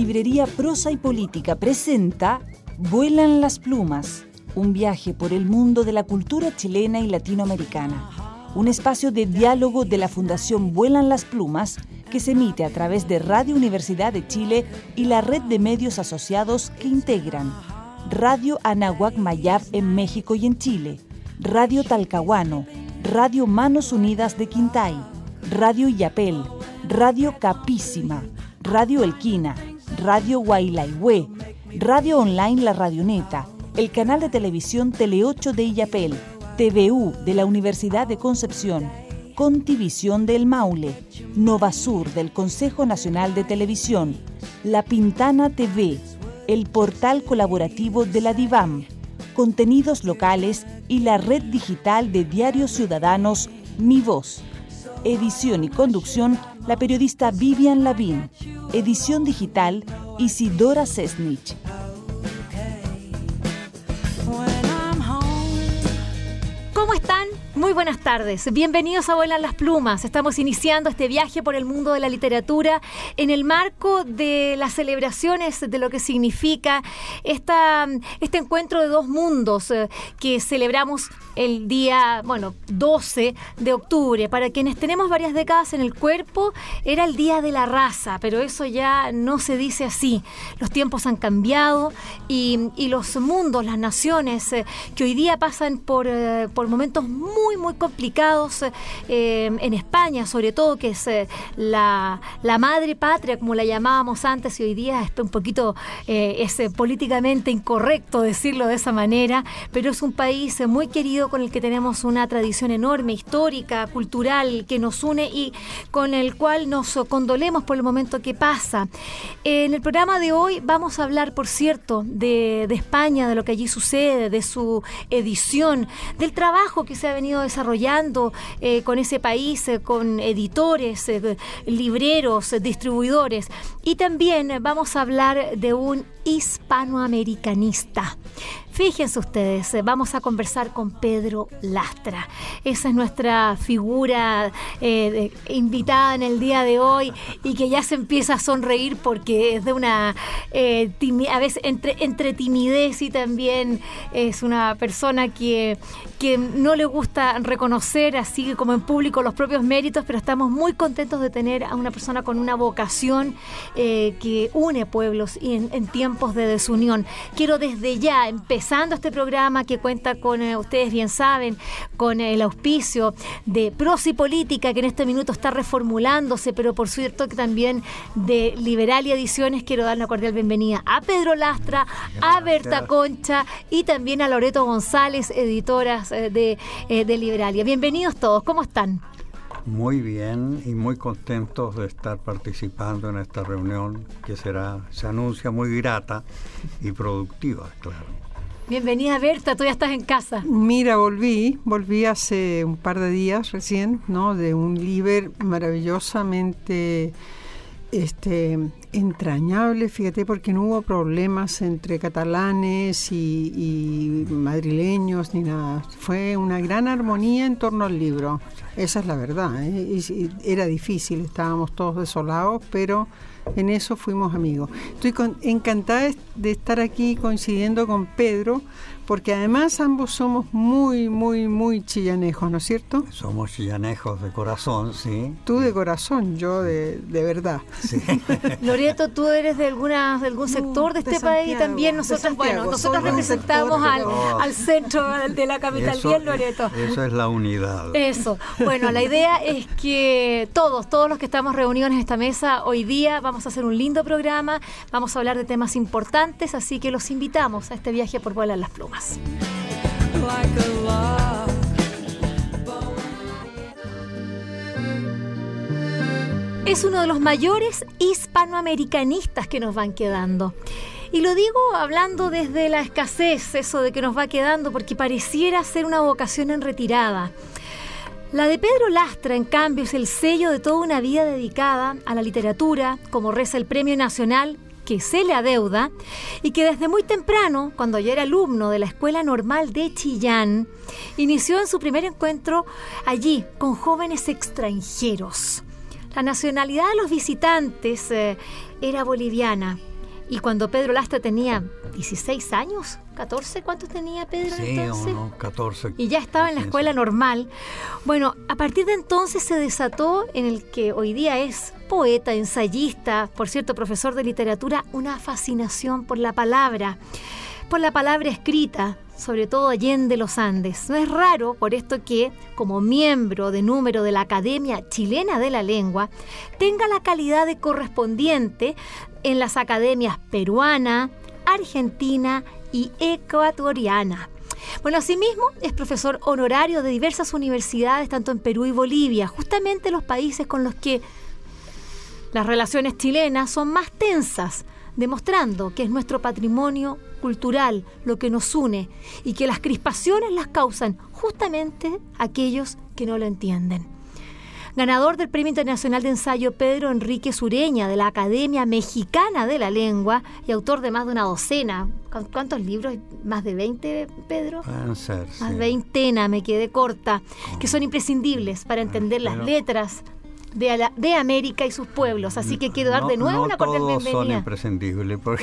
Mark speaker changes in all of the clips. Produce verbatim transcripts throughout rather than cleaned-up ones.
Speaker 1: Librería Prosa y Política presenta Vuelan las plumas, un viaje por el mundo de la cultura chilena y latinoamericana. Un espacio de diálogo de la Fundación Vuelan las Plumas que se emite a través de Radio Universidad de Chile y la red de medios asociados que integran Radio Anahuac Mayab en México y en Chile, Radio Talcahuano, Radio Manos Unidas de Quintay, Radio Illapel, Radio Capísima, Radio Elquina, Radio Guaylaihue, Radio Online La Radioneta, el canal de televisión Tele ocho de Illapel, T V U de la Universidad de Concepción, Contivisión del Maule, Novasur del Consejo Nacional de Televisión, La Pintana T V, el portal colaborativo de la DIVAM, contenidos locales y la red digital de diarios ciudadanos Mi Voz. Edición y conducción, la periodista Vivian Lavín. Edición digital, Isidora Sesnich.
Speaker 2: ¿Cómo están? Muy buenas tardes. Bienvenidos a Vuelan las Plumas. Estamos iniciando este viaje por el mundo de la literatura en el marco de las celebraciones de lo que significa esta, este encuentro de dos mundos eh, que celebramos el día, bueno, doce de octubre. Para quienes tenemos varias décadas en el cuerpo, era el Día de la Raza, pero eso ya no se dice así. Los tiempos han cambiado y, y los mundos, las naciones eh, que hoy día pasan por, eh, por momentos muy, muy complicados eh, en España, sobre todo, que es eh, la, la madre patria, como la llamábamos antes, y hoy día es un poquito eh, es eh, políticamente incorrecto decirlo de esa manera, pero es un país eh, muy querido, con el que tenemos una tradición enorme, histórica, cultural, que nos une y con el cual nos condolemos por el momento que pasa. En el programa de hoy vamos a hablar, por cierto, de, de España, de lo que allí sucede, de su edición, del trabajo que se ha venido desarrollando eh, con ese país, eh, con editores, eh, libreros, eh, distribuidores, y también vamos a hablar de un hispanoamericanista. Fíjense ustedes, vamos a conversar con Pedro Lastra. Esa es nuestra figura eh, de, invitada en el día de hoy, y que ya se empieza a sonreír porque es de una eh, timi- a veces entre, entre timidez, y también es una persona que, que no le gusta reconocer así como en público los propios méritos, pero estamos muy contentos de tener a una persona con una vocación eh, que une pueblos y en, en tiempos de desunión. Quiero desde ya empezar este programa, que cuenta con, eh, ustedes bien saben, con el auspicio de Prosa y Política, que en este minuto está reformulándose, pero por cierto que también de Liberalia Ediciones. Quiero dar una cordial bienvenida a Pedro Lastra, a Berta Concha y también a Loreto González, editoras eh, de, eh, de Liberalia. Bienvenidos todos, ¿cómo están?
Speaker 3: Muy bien y muy contentos de estar participando en esta reunión que será, se anuncia muy grata y productiva, claro.
Speaker 2: Bienvenida, Berta, tú ya estás en casa.
Speaker 4: Mira, volví, volví hace un par de días recién, ¿no? De un Liber maravillosamente este, entrañable, fíjate, porque no hubo problemas entre catalanes y, y madrileños ni nada. Fue una gran armonía en torno al libro, esa es la verdad, ¿eh? Y, y era difícil, estábamos todos desolados, pero en eso fuimos amigos. Estoy con, encantada de estar aquí coincidiendo con Pedro, porque además ambos somos muy, muy, muy chillanejos, ¿no es cierto?
Speaker 3: Somos chillanejos de corazón, sí.
Speaker 4: Tú de corazón, yo de, de verdad.
Speaker 3: Sí.
Speaker 2: Loreto, ¿tú eres de alguna de algún sector de este
Speaker 4: de
Speaker 2: país?
Speaker 4: Santiago,
Speaker 2: También nosotros, bueno, nosotros
Speaker 4: Soy
Speaker 2: representamos al,
Speaker 3: sector,
Speaker 2: al centro de la capital.
Speaker 3: Eso,
Speaker 2: Bien, Loreto.
Speaker 3: Eso es la unidad.
Speaker 2: Eso. Bueno, la idea es que todos, todos los que estamos reunidos en esta mesa hoy día vamos a hacer un lindo programa, vamos a hablar de temas importantes, así que los invitamos a este viaje por Vuelan las Plumas. Es uno de los mayores hispanoamericanistas que nos van quedando. Y lo digo hablando desde la escasez, eso de que nos va quedando, porque pareciera ser una vocación en retirada. La de Pedro Lastra, en cambio, es el sello de toda una vida dedicada a la literatura, como reza el Premio Nacional que se le adeuda, y que desde muy temprano, cuando ya era alumno de la Escuela Normal de Chillán, inició en su primer encuentro allí con jóvenes extranjeros. La nacionalidad de los visitantes eh, era boliviana, Y cuando Pedro Lastra tenía dieciséis años, catorce, ¿cuántos tenía Pedro
Speaker 3: sí,
Speaker 2: entonces?
Speaker 3: Unos catorce.
Speaker 2: Y ya estaba en la escuela normal. Bueno, a partir de entonces se desató en el que hoy día es poeta, ensayista, por cierto, profesor de literatura, una fascinación por la palabra, por la palabra escrita, sobre todo allende los Andes. No es raro por esto que, como miembro de número de la Academia Chilena de la Lengua, tenga la calidad de correspondiente en las academias peruana, argentina y ecuatoriana. Bueno, asimismo es profesor honorario de diversas universidades, tanto en Perú y Bolivia, justamente los países con los que las relaciones chilenas son más tensas, demostrando que es nuestro patrimonio cultural lo que nos une y que las crispaciones las causan justamente aquellos que no lo entienden. Ganador del Premio Internacional de Ensayo Pedro Enrique Sureña de la Academia Mexicana de la Lengua y autor de más de una docena. ¿Cuántos libros? ¿Más de veinte, Pedro?
Speaker 3: Pueden ser, sí.
Speaker 2: Más de veintena, me quedé corta, que son imprescindibles para entender las letras de, la, de América y sus pueblos. Así que quiero dar
Speaker 3: no,
Speaker 2: de nuevo
Speaker 3: no
Speaker 2: una cordial
Speaker 3: todos
Speaker 2: bienvenida.
Speaker 3: son imprescindibles, porque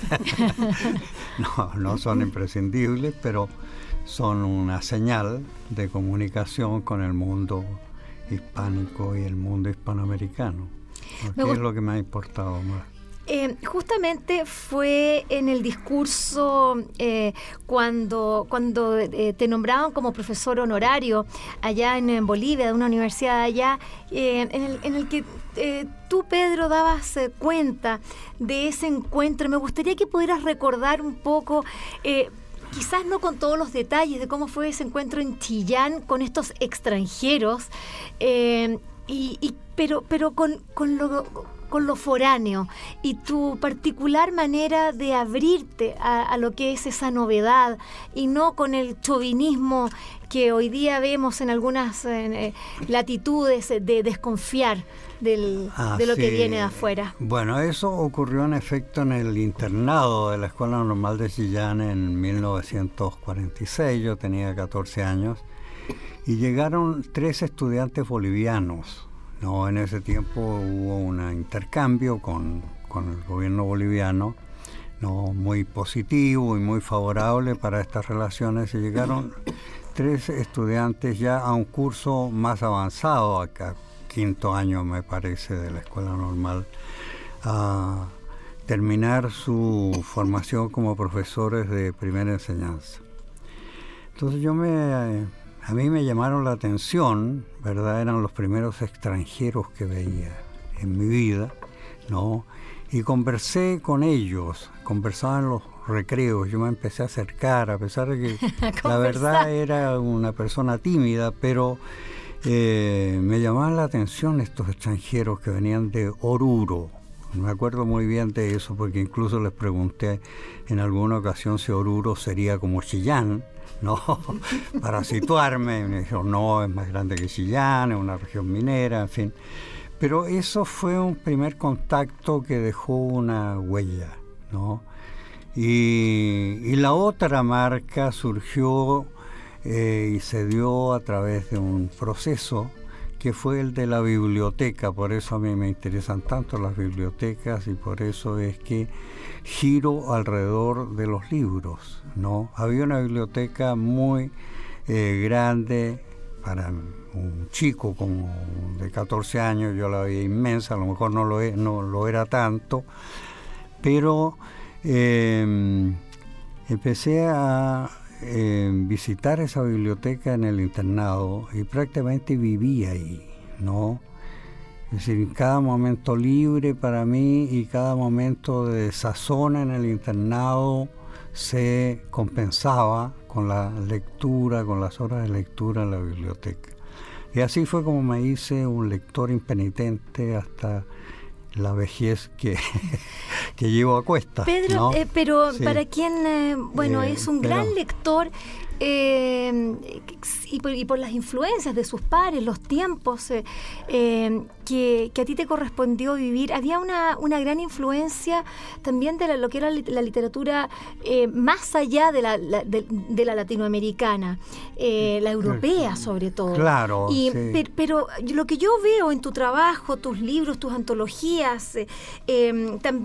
Speaker 3: no, no son imprescindibles, pero son una señal de comunicación con el mundo hispánico y el mundo hispanoamericano. ¿Qué
Speaker 2: gust-
Speaker 3: es lo que me ha importado más?
Speaker 2: Eh, justamente fue en el discurso eh, cuando, cuando eh, te nombraban como profesor honorario allá en, en Bolivia, de una universidad allá, eh, en, el, en el que eh, tú, Pedro, dabas eh, cuenta de ese encuentro. Me gustaría que pudieras recordar un poco, eh, quizás no con todos los detalles de cómo fue ese encuentro en Chillán con estos extranjeros, eh, y, y, pero, pero con, con lo... con lo foráneo y tu particular manera de abrirte a, a lo que es esa novedad y no con el chauvinismo que hoy día vemos en algunas eh, latitudes de desconfiar del,
Speaker 3: ah,
Speaker 2: de lo
Speaker 3: sí.
Speaker 2: que viene de afuera.
Speaker 3: Bueno, eso ocurrió en efecto en el internado de la Escuela Normal de Chillán en mil novecientos cuarenta y seis. Yo tenía catorce años y llegaron tres estudiantes bolivianos. No, en ese tiempo hubo un intercambio con, con el gobierno boliviano, no, muy positivo y muy favorable para estas relaciones, y llegaron tres estudiantes ya a un curso más avanzado, acá quinto año me parece de la Escuela Normal, a terminar su formación como profesores de primera enseñanza. Entonces yo me... A mí me llamaron la atención, ¿verdad? Eran los primeros extranjeros que veía en mi vida, ¿no? Y conversé con ellos, conversaba en los recreos, yo me empecé a acercar, a pesar de que la verdad era una persona tímida, pero eh, me llamaban la atención estos extranjeros que venían de Oruro. Me acuerdo muy bien de eso, porque incluso les pregunté en alguna ocasión si Oruro sería como Chillán, ¿no? Para situarme. Me dijeron, no, es más grande que Chillán, es una región minera, en fin. Pero eso fue un primer contacto que dejó una huella, ¿no? Y, y la otra marca surgió eh, y se dio a través de un proceso que fue el de la biblioteca. Por eso a mí me interesan tanto las bibliotecas y por eso es que giro alrededor de los libros, ¿no? Había una biblioteca muy eh, grande para un chico como de catorce años, yo la veía inmensa, a lo mejor no lo, es, no lo era tanto, pero eh, empecé a eh, visitar esa biblioteca en el internado y prácticamente viví ahí, ¿no? Es decir, cada momento libre para mí y cada momento de desazón en el internado se compensaba con la lectura, con las horas de lectura en la biblioteca. Y así fue como me hice un lector impenitente hasta la vejez que, que llevo a cuestas.
Speaker 2: Pedro,
Speaker 3: ¿no?
Speaker 2: eh, pero
Speaker 3: sí.
Speaker 2: para quien, eh, bueno,
Speaker 3: Eh,
Speaker 2: es un
Speaker 3: pero,
Speaker 2: gran lector, eh, y, por, y por las influencias de sus pares, los tiempos eh, eh, que, que a ti te correspondió vivir, había una, una gran influencia también de la, lo que era la literatura eh, más allá de la, la, de, de la latinoamericana, eh, la europea sobre todo.
Speaker 3: Claro,
Speaker 2: y,
Speaker 3: sí.
Speaker 2: per, pero lo que yo veo en tu trabajo, tus libros, tus antologías, eh, eh, también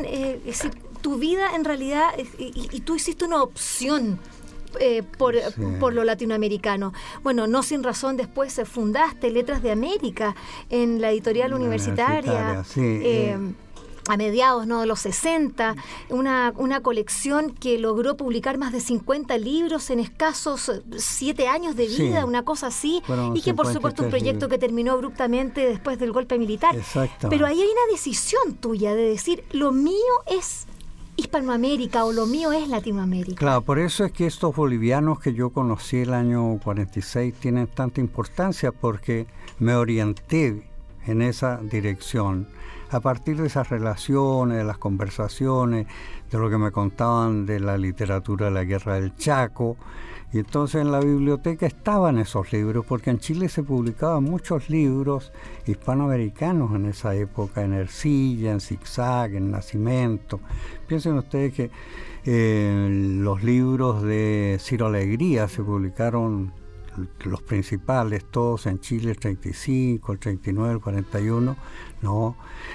Speaker 2: eh, es decir, tu vida en realidad, y, y tú hiciste una opción eh, por, sí. por lo latinoamericano. Bueno, no sin razón después fundaste Letras de América en la editorial universitaria.
Speaker 3: universitaria sí,
Speaker 2: eh,
Speaker 3: eh.
Speaker 2: a mediados, ¿no?, de los sesenta, una, una colección que logró publicar más de cincuenta libros en escasos siete años de vida, sí, una cosa así, y que por supuesto un proyecto libros. que terminó abruptamente después del golpe militar. Pero ahí hay una decisión tuya de decir, lo mío es Hispanoamérica o lo mío es Latinoamérica.
Speaker 3: Claro, por eso es que estos bolivianos que yo conocí el año cuarenta y seis tienen tanta importancia, porque me orienté en esa dirección. A partir de esas relaciones, de las conversaciones, de lo que me contaban de la literatura de la Guerra del Chaco. Y entonces en la biblioteca estaban esos libros, porque en Chile se publicaban muchos libros hispanoamericanos en esa época, en Ercilla, en Zigzag, en Nacimiento. Piensen ustedes que eh, los libros de Ciro Alegría se publicaron, los principales, todos en Chile, el treinta y cinco, el treinta y nueve, el cuarenta y uno, ¿no?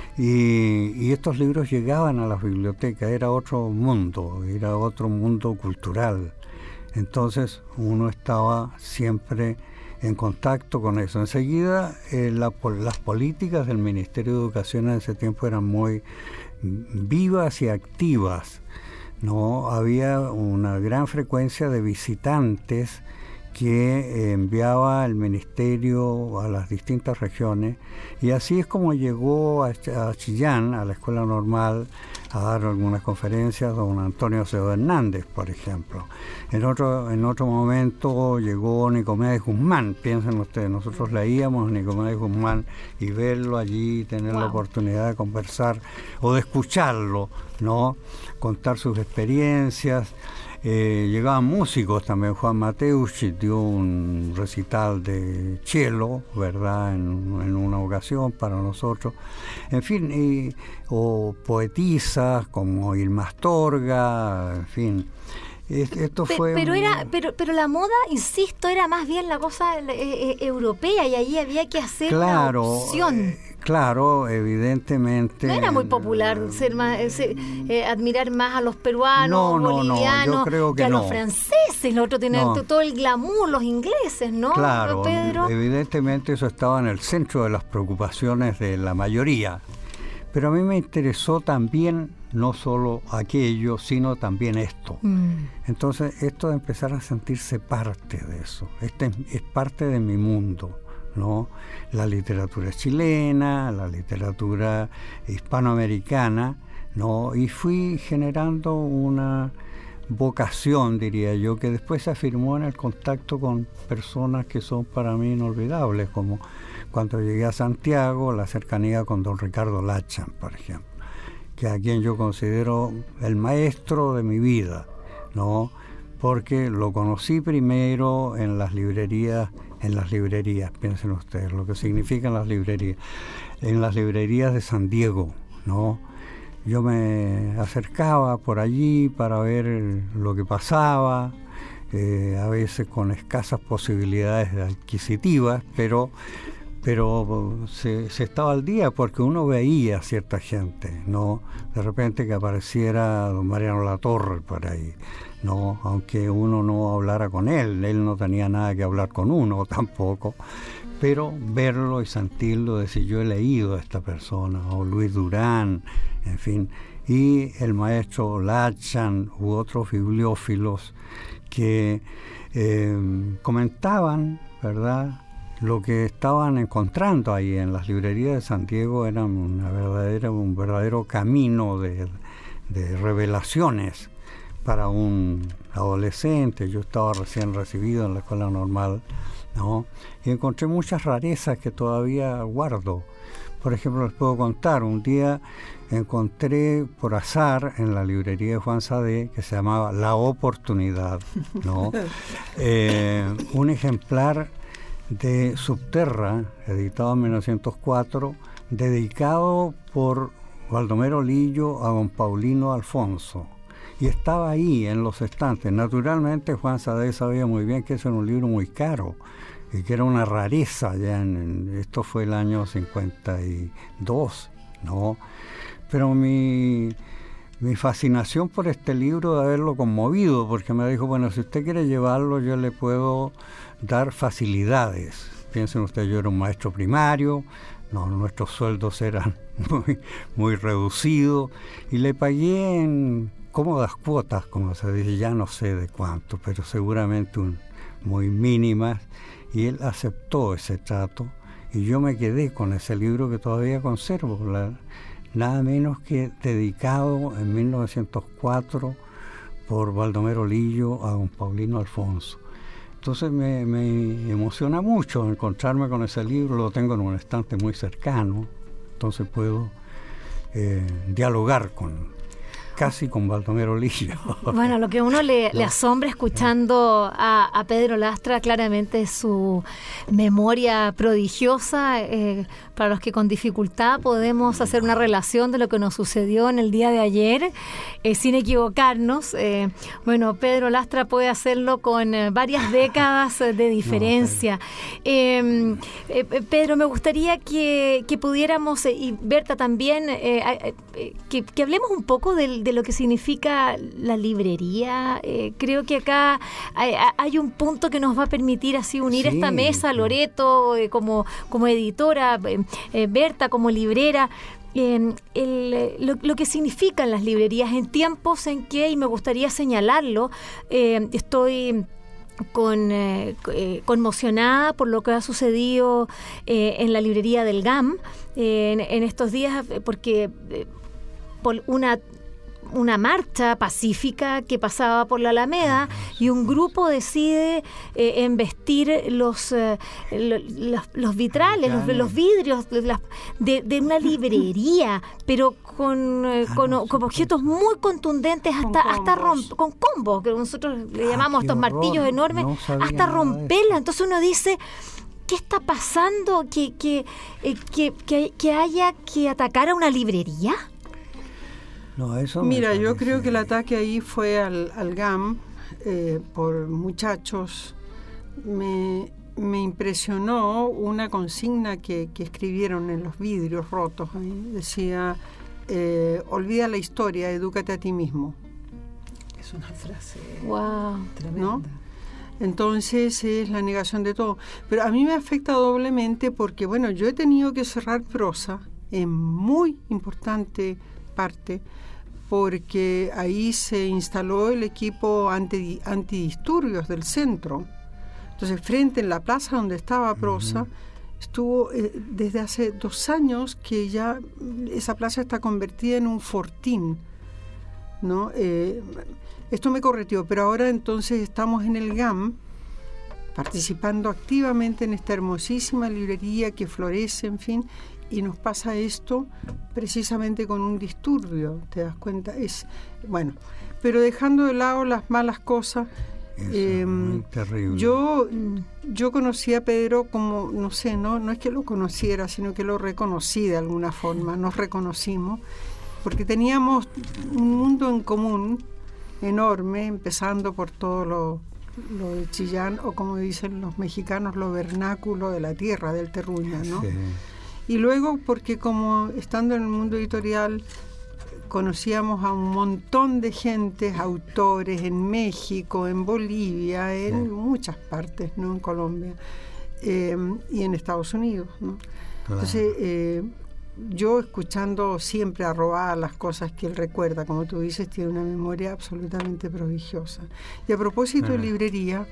Speaker 3: Y, y estos libros llegaban a las bibliotecas, era otro mundo, era otro mundo cultural. Entonces uno estaba siempre en contacto con eso. Enseguida eh, la, las políticas del Ministerio de Educación en ese tiempo eran muy vivas y activas, ¿no? Había una gran frecuencia de visitantes que enviaba el ministerio a las distintas regiones, y así es como llegó a, a Chillán, a la Escuela Normal, a dar algunas conferencias don Antonio Acevedo Hernández, por ejemplo. En otro, en otro momento llegó Nicomedes Guzmán, piensen ustedes, nosotros leíamos a Nicomedes Guzmán y verlo allí, tener wow. la oportunidad de conversar o de escucharlo, ¿no? Contar sus experiencias. Eh, llegaban músicos también. Juan Mateucci dio un recital de cello, ¿verdad?, en, en una ocasión para nosotros. En fin, y, o poetisas como Irma Astorga, en fin. Esto fue
Speaker 2: pero
Speaker 3: un...
Speaker 2: era pero pero la moda, insisto, era más bien la cosa eh, eh, europea, y ahí había que hacer
Speaker 3: claro,
Speaker 2: una opción.
Speaker 3: Eh, claro, evidentemente.
Speaker 2: No era muy popular ser más, ser, eh, admirar más a los peruanos,
Speaker 3: no, no,
Speaker 2: bolivianos,
Speaker 3: no, yo creo que,
Speaker 2: que a
Speaker 3: no.
Speaker 2: los franceses. Los otros tenían
Speaker 3: no.
Speaker 2: todo el glamour, los ingleses, ¿no?
Speaker 3: Claro,
Speaker 2: Pedro?
Speaker 3: Evidentemente eso estaba en el centro de las preocupaciones de la mayoría. Pero a mí me interesó también no solo aquello, sino también esto. Mm. Entonces, esto de empezar a sentirse parte de eso, este es parte de mi mundo, ¿no? La literatura chilena, la literatura hispanoamericana, ¿no? Y fui generando una vocación, diría yo, que después se afirmó en el contacto con personas que son para mí inolvidables, como cuando llegué a Santiago, la cercanía con don Ricardo Lachan, por ejemplo, que a quien yo considero el maestro de mi vida, ¿no? Porque lo conocí primero en las librerías, en las librerías, piensen ustedes lo que significan las librerías, en las librerías de San Diego, ¿no? Yo me acercaba por allí para ver lo que pasaba, eh, a veces con escasas posibilidades adquisitivas, pero pero se, se estaba al día porque uno veía a cierta gente, ¿no? De repente que apareciera don Mariano Latorre por ahí, ¿no? Aunque uno no hablara con él, él no tenía nada que hablar con uno tampoco, pero verlo y sentirlo, decir yo he leído a esta persona, o Luis Durán, en fin, y el maestro Lachan u otros bibliófilos que eh, comentaban, ¿verdad?, lo que estaban encontrando ahí en las librerías de San Diego. Era una verdadera, un verdadero camino de, de revelaciones para un adolescente. Yo estaba recién recibido en la Escuela Normal, ¿no? Y encontré muchas rarezas que todavía guardo. Por ejemplo, les puedo contar, un día encontré por azar en la librería de Juan Sadé, que se llamaba La Oportunidad, ¿no? eh, un ejemplar de Subterra, editado en mil novecientos cuatro, dedicado por Baldomero Lillo a don Paulino Alfonso. Y estaba ahí en los estantes. Naturalmente Juan Sadé sabía muy bien que ese era un libro muy caro y que era una rareza. Ya en, en, esto fue el año cincuenta y dos, ¿no? Pero mi, mi fascinación por este libro de haberlo conmovido, porque me dijo, bueno, si usted quiere llevarlo, yo le puedo dar facilidades. Piensen ustedes, yo era un maestro primario, no, nuestros sueldos eran muy, muy reducidos, y le pagué en cómodas cuotas, como se dice, ya no sé de cuánto, pero seguramente un, muy mínimas, y él aceptó ese trato, y yo me quedé con ese libro que todavía conservo, la, nada menos que dedicado en mil novecientos cuatro por Baldomero Lillo a don Paulino Alfonso. Entonces me, me emociona mucho encontrarme con ese libro, lo tengo en un estante muy cercano, entonces puedo eh, dialogar con casi con Baldomero Lillo.
Speaker 2: Bueno, lo que a uno le, le asombra escuchando a, a Pedro Lastra claramente es su memoria prodigiosa. Eh, para los que con dificultad podemos hacer una relación de lo que nos sucedió en el día de ayer, eh, sin equivocarnos. Eh, bueno, Pedro Lastra puede hacerlo con eh, varias décadas de diferencia. Eh, eh, Pedro, me gustaría que, que pudiéramos, eh, y Berta también, eh, eh, que, que hablemos un poco del de lo que significa la librería. Eh, creo que acá hay, hay un punto que nos va a permitir así unir sí, esta mesa, Loreto eh, como, como editora, eh, eh, Berta como librera, eh, el, lo, lo que significan las librerías en tiempos en que, y me gustaría señalarlo, eh, estoy con eh, eh, conmocionada por lo que ha sucedido eh, en la librería del G A M eh, en, en estos días, porque eh, por una una marcha pacífica que pasaba por la Alameda y un grupo decide eh, embestir los, eh, los, los vitrales, los, los vidrios de, de, de una librería, pero con, eh, con, con objetos muy contundentes, hasta, hasta romp, con combos, que nosotros le llamamos ah, estos horror. martillos enormes, no hasta romperla. Entonces uno dice, ¿qué está pasando? ¿Que, que, eh, que, que, que haya que atacar a una librería?
Speaker 3: No, eso
Speaker 4: Mira,
Speaker 3: parece...
Speaker 4: yo creo que el ataque ahí fue al, al G A M eh, por muchachos. Me, me impresionó una consigna que, que escribieron en los vidrios rotos. Ahí decía, eh, olvida la historia, edúcate a ti mismo.
Speaker 5: Es una frase
Speaker 2: wow.
Speaker 5: tremenda.
Speaker 4: ¿No? Entonces es la negación de todo. Pero a mí me afecta doblemente porque, bueno, yo he tenido que cerrar prosa en muy importante parte, porque ahí se instaló el equipo anti, antidisturbios del centro. Entonces, frente en la plaza donde estaba prosa, uh-huh. estuvo eh, desde hace dos años que ya esa plaza está convertida en un fortín, ¿no? Eh, esto me correteó, pero ahora entonces estamos en el G A M participando activamente en esta hermosísima librería que florece, en fin, y nos pasa esto precisamente con un disturbio, ¿te das cuenta? Es bueno, pero dejando de lado las malas cosas, eh,
Speaker 3: terrible.
Speaker 4: yo yo conocí a Pedro como, no sé, no no es que lo conociera, sino que lo reconocí de alguna forma, nos reconocimos, porque teníamos un mundo en común enorme, empezando por todo lo, lo de Chillán, o como dicen los mexicanos, lo vernáculo de la tierra, del terruño, ¿no? Sí. Y luego porque como estando en el mundo editorial conocíamos a un montón de gentes, autores en México, en Bolivia, en sí. muchas partes, ¿no? En Colombia eh, y en Estados Unidos, ¿no? Claro. Entonces eh, yo escuchando siempre a Roa las cosas que él recuerda, como tú dices, tiene una memoria absolutamente prodigiosa. Y a propósito de librería,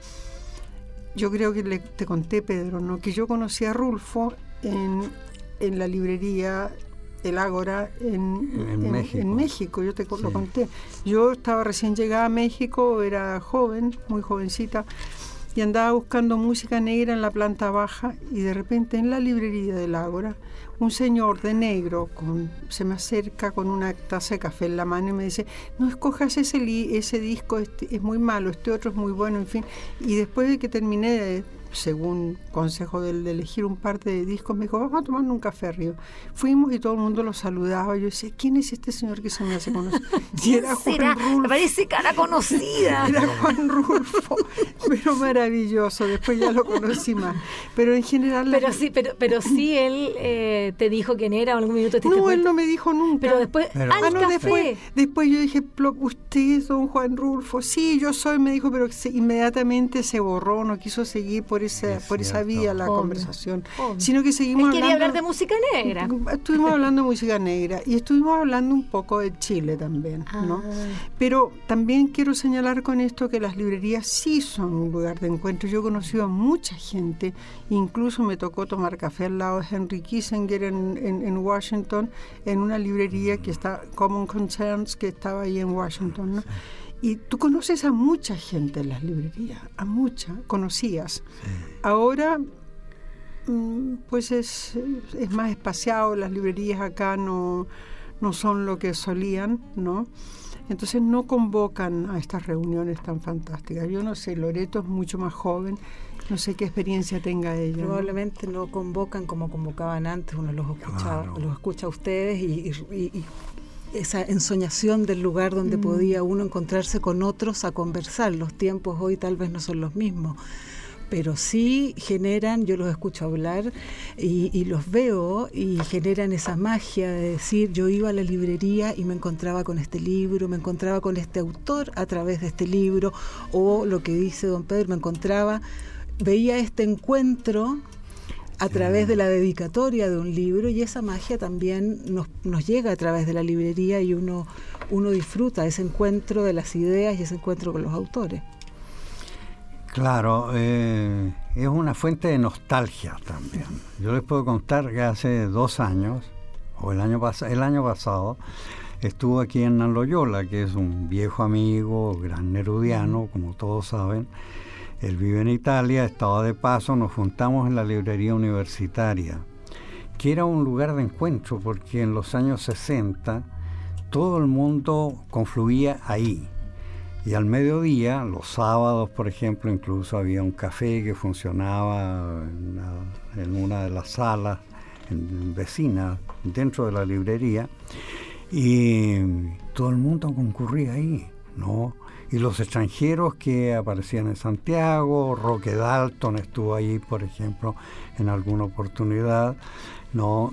Speaker 4: yo creo que le, te conté, Pedro, ¿no? Que yo conocí a Rulfo en en la librería El Ágora en,
Speaker 3: en,
Speaker 4: en,
Speaker 3: México.
Speaker 4: en México, yo te
Speaker 3: sí.
Speaker 4: lo conté. Yo estaba recién llegada a México, era joven, muy jovencita, y andaba buscando música negra en la planta baja, y de repente en la librería del Ágora, un señor de negro con, se me acerca con una taza de café en la mano y me dice, no escojas ese, li, ese disco, este, es muy malo, este otro es muy bueno, en fin. Y después de que terminé de según consejo de, de elegir un par de discos, me dijo, vamos a tomar un café arriba. Fuimos y todo el mundo lo saludaba. Yo decía, ¿quién es este señor que se me hace conocer? Y era Juan
Speaker 2: será?
Speaker 4: Rulfo.
Speaker 2: Me parece cara conocida.
Speaker 4: Era Juan Rulfo, pero maravilloso. Después ya lo conocí más. Pero en general...
Speaker 2: Pero
Speaker 4: la...
Speaker 2: sí, pero, pero sí él eh, te dijo quién era o algún minuto te
Speaker 4: No,
Speaker 2: diste
Speaker 4: él
Speaker 2: cuenta.
Speaker 4: no me dijo nunca.
Speaker 2: Pero después,
Speaker 3: Pero-
Speaker 2: al
Speaker 4: Ah, no,
Speaker 2: café.
Speaker 4: después, después yo dije, "Plo- usted es don Juan Rulfo". Sí, yo soy, me dijo, pero se, inmediatamente se borró, no quiso seguir por esa,
Speaker 3: Es
Speaker 4: por esa
Speaker 3: cierto.
Speaker 4: vía la
Speaker 2: Obvio,
Speaker 4: conversación,
Speaker 2: obvio.
Speaker 4: sino que
Speaker 2: Él
Speaker 4: seguimos
Speaker 2: quería
Speaker 4: hablando.
Speaker 2: hablar de música negra.
Speaker 4: Estuvimos hablando de música negra y estuvimos hablando un poco de Chile también, ¿no?
Speaker 2: Ah.
Speaker 4: Pero también quiero señalar con esto que las librerías sí son un lugar de encuentro. Yo he conocido a mucha gente, incluso me tocó tomar café al lado de Henry Kissinger en, en, en Washington, en una librería que está, Common Concerns, que estaba ahí en Washington, ¿no? Y tú conoces a mucha gente en las librerías, a mucha, conocías. Ahora, mm, pues es, es más espaciado, las librerías acá no, no son lo que solían, ¿no? Entonces no convocan a estas reuniones tan fantásticas. Yo no sé, Loreto es mucho más joven, no sé qué experiencia tenga ella, ¿no?
Speaker 5: Probablemente no convocan como convocaban antes, uno los escuchaba,
Speaker 3: Claro.
Speaker 5: los escucha a ustedes y, y- y esa ensoñación del lugar donde
Speaker 4: Mm.
Speaker 5: podía uno encontrarse con otros a conversar. Los tiempos hoy tal vez no son los mismos, pero sí generan, yo los escucho hablar y, y los veo y generan esa magia de decir, yo iba a la librería y me encontraba con este libro, me encontraba con este autor a través de este libro, o lo que dice don Pedro, me encontraba, veía este encuentro a través de la dedicatoria de un libro, y esa magia también nos, nos llega a través de la librería y uno, uno disfruta ese encuentro de las ideas y ese encuentro con los autores.
Speaker 3: Claro, eh, es una fuente de nostalgia también. Yo les puedo contar que hace dos años, o el año, pas- el año pasado, estuvo aquí en Nan Loyola, que es un viejo amigo, gran nerudiano, como todos saben. Él vive en Italia, estaba de paso, nos juntamos en la librería universitaria, que era un lugar de encuentro, porque en los años sesenta todo el mundo confluía ahí. Y al mediodía, los sábados, por ejemplo, incluso había un café que funcionaba en una, en una de las salas en, vecinas dentro de la librería, y todo el mundo concurría ahí, ¿no? Y los extranjeros que aparecían en Santiago, Roque Dalton estuvo ahí, por ejemplo, en alguna oportunidad, ¿no?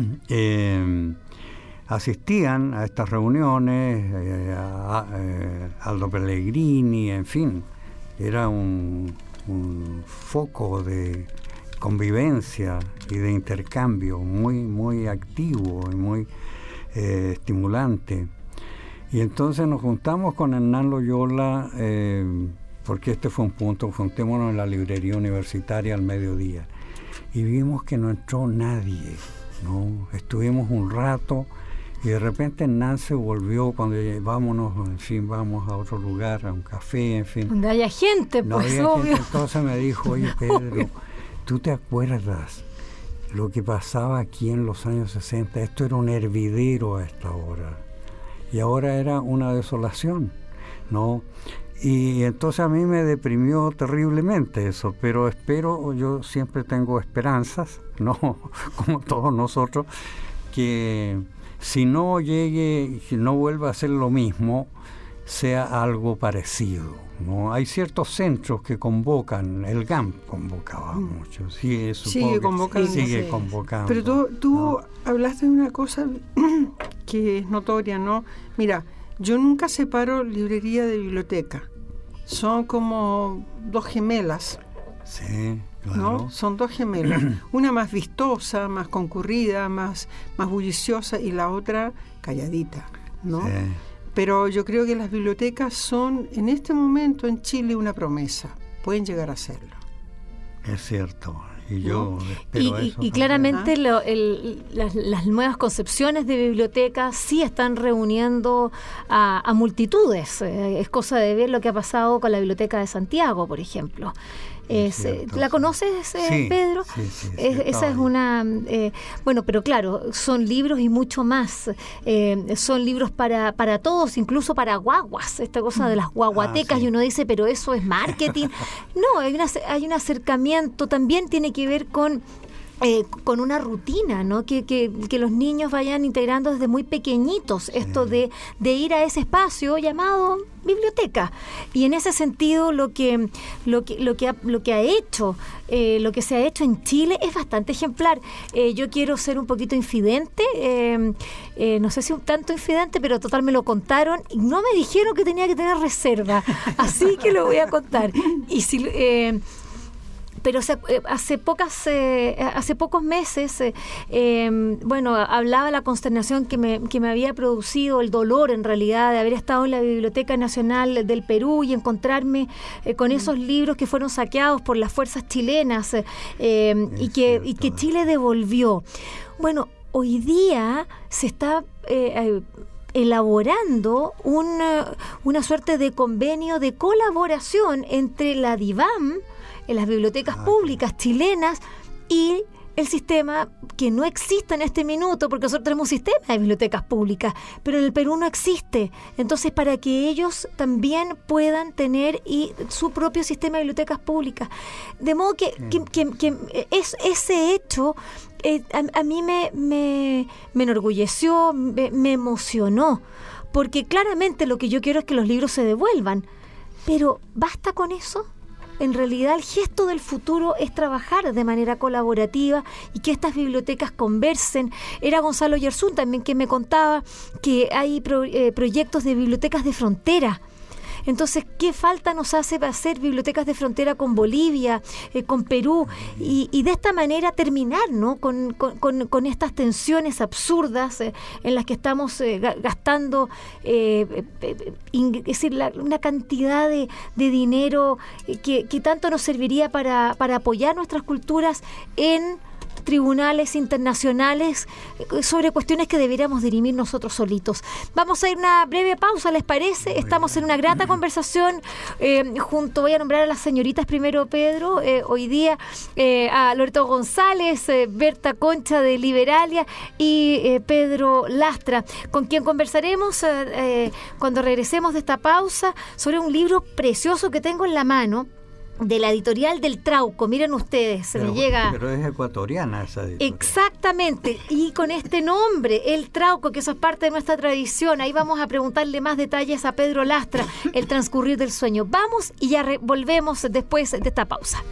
Speaker 3: eh, asistían a estas reuniones, eh, a, a, eh, Aldo Pellegrini, en fin, era un, un foco de convivencia y de intercambio muy, muy activo y muy eh, estimulante. Y entonces nos juntamos con Hernán Loyola, eh, porque este fue un punto, juntémonos en la librería universitaria al mediodía, y vimos que no entró nadie, ¿no? Estuvimos un rato, y de repente Hernán se volvió cuando vámonos, en fin, vamos a otro lugar, a un café, en fin.
Speaker 2: Donde haya gente,
Speaker 3: No
Speaker 2: pues
Speaker 3: había
Speaker 2: obvio.
Speaker 3: gente. Entonces me dijo, oye Pedro, ¿tú te acuerdas lo que pasaba aquí en los años sesenta? Esto era un hervidero a esta hora, y ahora era una desolación, ¿no? Y entonces a mí me deprimió terriblemente eso, pero espero, yo siempre tengo esperanzas, ¿no? Como todos nosotros, que si no llegue, si no vuelva a ser lo mismo, sea algo parecido, ¿no? Hay ciertos centros que convocan, el G A M convocaba
Speaker 4: Mm.
Speaker 3: mucho, sí, supongo
Speaker 4: Sigue
Speaker 3: que
Speaker 4: convocando,
Speaker 3: sigue
Speaker 5: sí.
Speaker 3: convocando.
Speaker 4: Pero tú, tú
Speaker 3: ¿no?
Speaker 4: hablaste de una cosa que es notoria, ¿no? Mira, yo nunca separo librería de biblioteca. Son como dos gemelas,
Speaker 3: Sí, claro.
Speaker 4: ¿no? Son dos gemelas. Una más vistosa, más concurrida, más, más bulliciosa, y la otra calladita, ¿no?
Speaker 3: Sí.
Speaker 4: Pero yo creo que las bibliotecas son, en este momento en Chile, una promesa. Pueden llegar a serlo.
Speaker 3: Es cierto. y yo
Speaker 2: ¿no?
Speaker 3: espero
Speaker 2: y,
Speaker 3: eso.
Speaker 2: Y, y claramente lo, el, las, las nuevas concepciones de bibliotecas sí están reuniendo a, a multitudes. Eh, es cosa de ver lo que ha pasado con la Biblioteca de Santiago, por ejemplo. Es, cierto, ¿La conoces, eh,
Speaker 3: sí,
Speaker 2: Pedro?
Speaker 3: Sí, sí, sí,
Speaker 2: es, esa es una... Eh, bueno, pero claro, son libros y mucho más. Eh, son libros para, para todos, incluso para guaguas. Esta cosa de las guaguatecas, ah, sí. Y uno dice, pero eso es marketing. No, hay, una, hay un acercamiento, también tiene que ver con... Eh, con una rutina, ¿no? Que, que, que los niños vayan integrando desde muy pequeñitos, sí. Esto de, de ir a ese espacio llamado biblioteca. Y en ese sentido lo que lo que lo que ha, lo que ha hecho eh, lo que se ha hecho en Chile es bastante ejemplar. Eh, yo quiero ser un poquito infidente, eh, eh, no sé si un tanto infidente, pero total me lo contaron y no me dijeron que tenía que tener reserva, así que lo voy a contar. Y si eh, Pero hace, hace pocas eh, hace pocos meses, eh, eh, bueno, hablaba la consternación que me, que me había producido, el dolor en realidad de haber estado en la Biblioteca Nacional del Perú y encontrarme eh, con esos libros que fueron saqueados por las fuerzas chilenas eh, y, que, y que Chile devolvió. Bueno, hoy día se está... Eh, eh, elaborando una, una suerte de convenio de colaboración entre la DIVAM, en las bibliotecas ah, públicas chilenas, y el sistema que no existe en este minuto, porque nosotros tenemos un sistema de bibliotecas públicas, pero en el Perú no existe. Entonces, para que ellos también puedan tener y su propio sistema de bibliotecas públicas. De modo que, que, que, que es, ese hecho eh, a, a mí me, me, me enorgulleció, me, me emocionó, porque claramente lo que yo quiero es que los libros se devuelvan. Pero, ¿basta con eso? En realidad el gesto del futuro es trabajar de manera colaborativa y que estas bibliotecas conversen. Era Gonzalo Yerzún también que me contaba que hay pro, eh, proyectos de bibliotecas de frontera. Entonces, ¿qué falta nos hace para hacer bibliotecas de frontera con Bolivia, eh, con Perú? Y, y de esta manera terminar, ¿no? con, con, con, con estas tensiones absurdas eh, en las que estamos eh, gastando eh, eh, in, es decir, la, una cantidad de, de dinero eh, que, que tanto nos serviría para, para apoyar nuestras culturas en tribunales internacionales sobre cuestiones que deberíamos dirimir nosotros solitos. Vamos a ir a una breve pausa, ¿les parece? Estamos en una grata conversación eh, junto, voy a nombrar a las señoritas primero, Pedro, eh, hoy día eh, a Loreto González, eh, Berta Concha de Liberalia y eh, Pedro Lastra, con quien conversaremos eh, eh, cuando regresemos de esta pausa sobre un libro precioso que tengo en la mano, de la editorial del Trauco. Miren ustedes, se
Speaker 3: pero,
Speaker 2: me llega...
Speaker 3: Pero es ecuatoriana esa editorial.
Speaker 2: Exactamente, y con este nombre, el Trauco, que eso es parte de nuestra tradición. Ahí vamos a preguntarle más detalles a Pedro Lastra, el transcurrir del sueño. Vamos y ya re- volvemos después de esta pausa.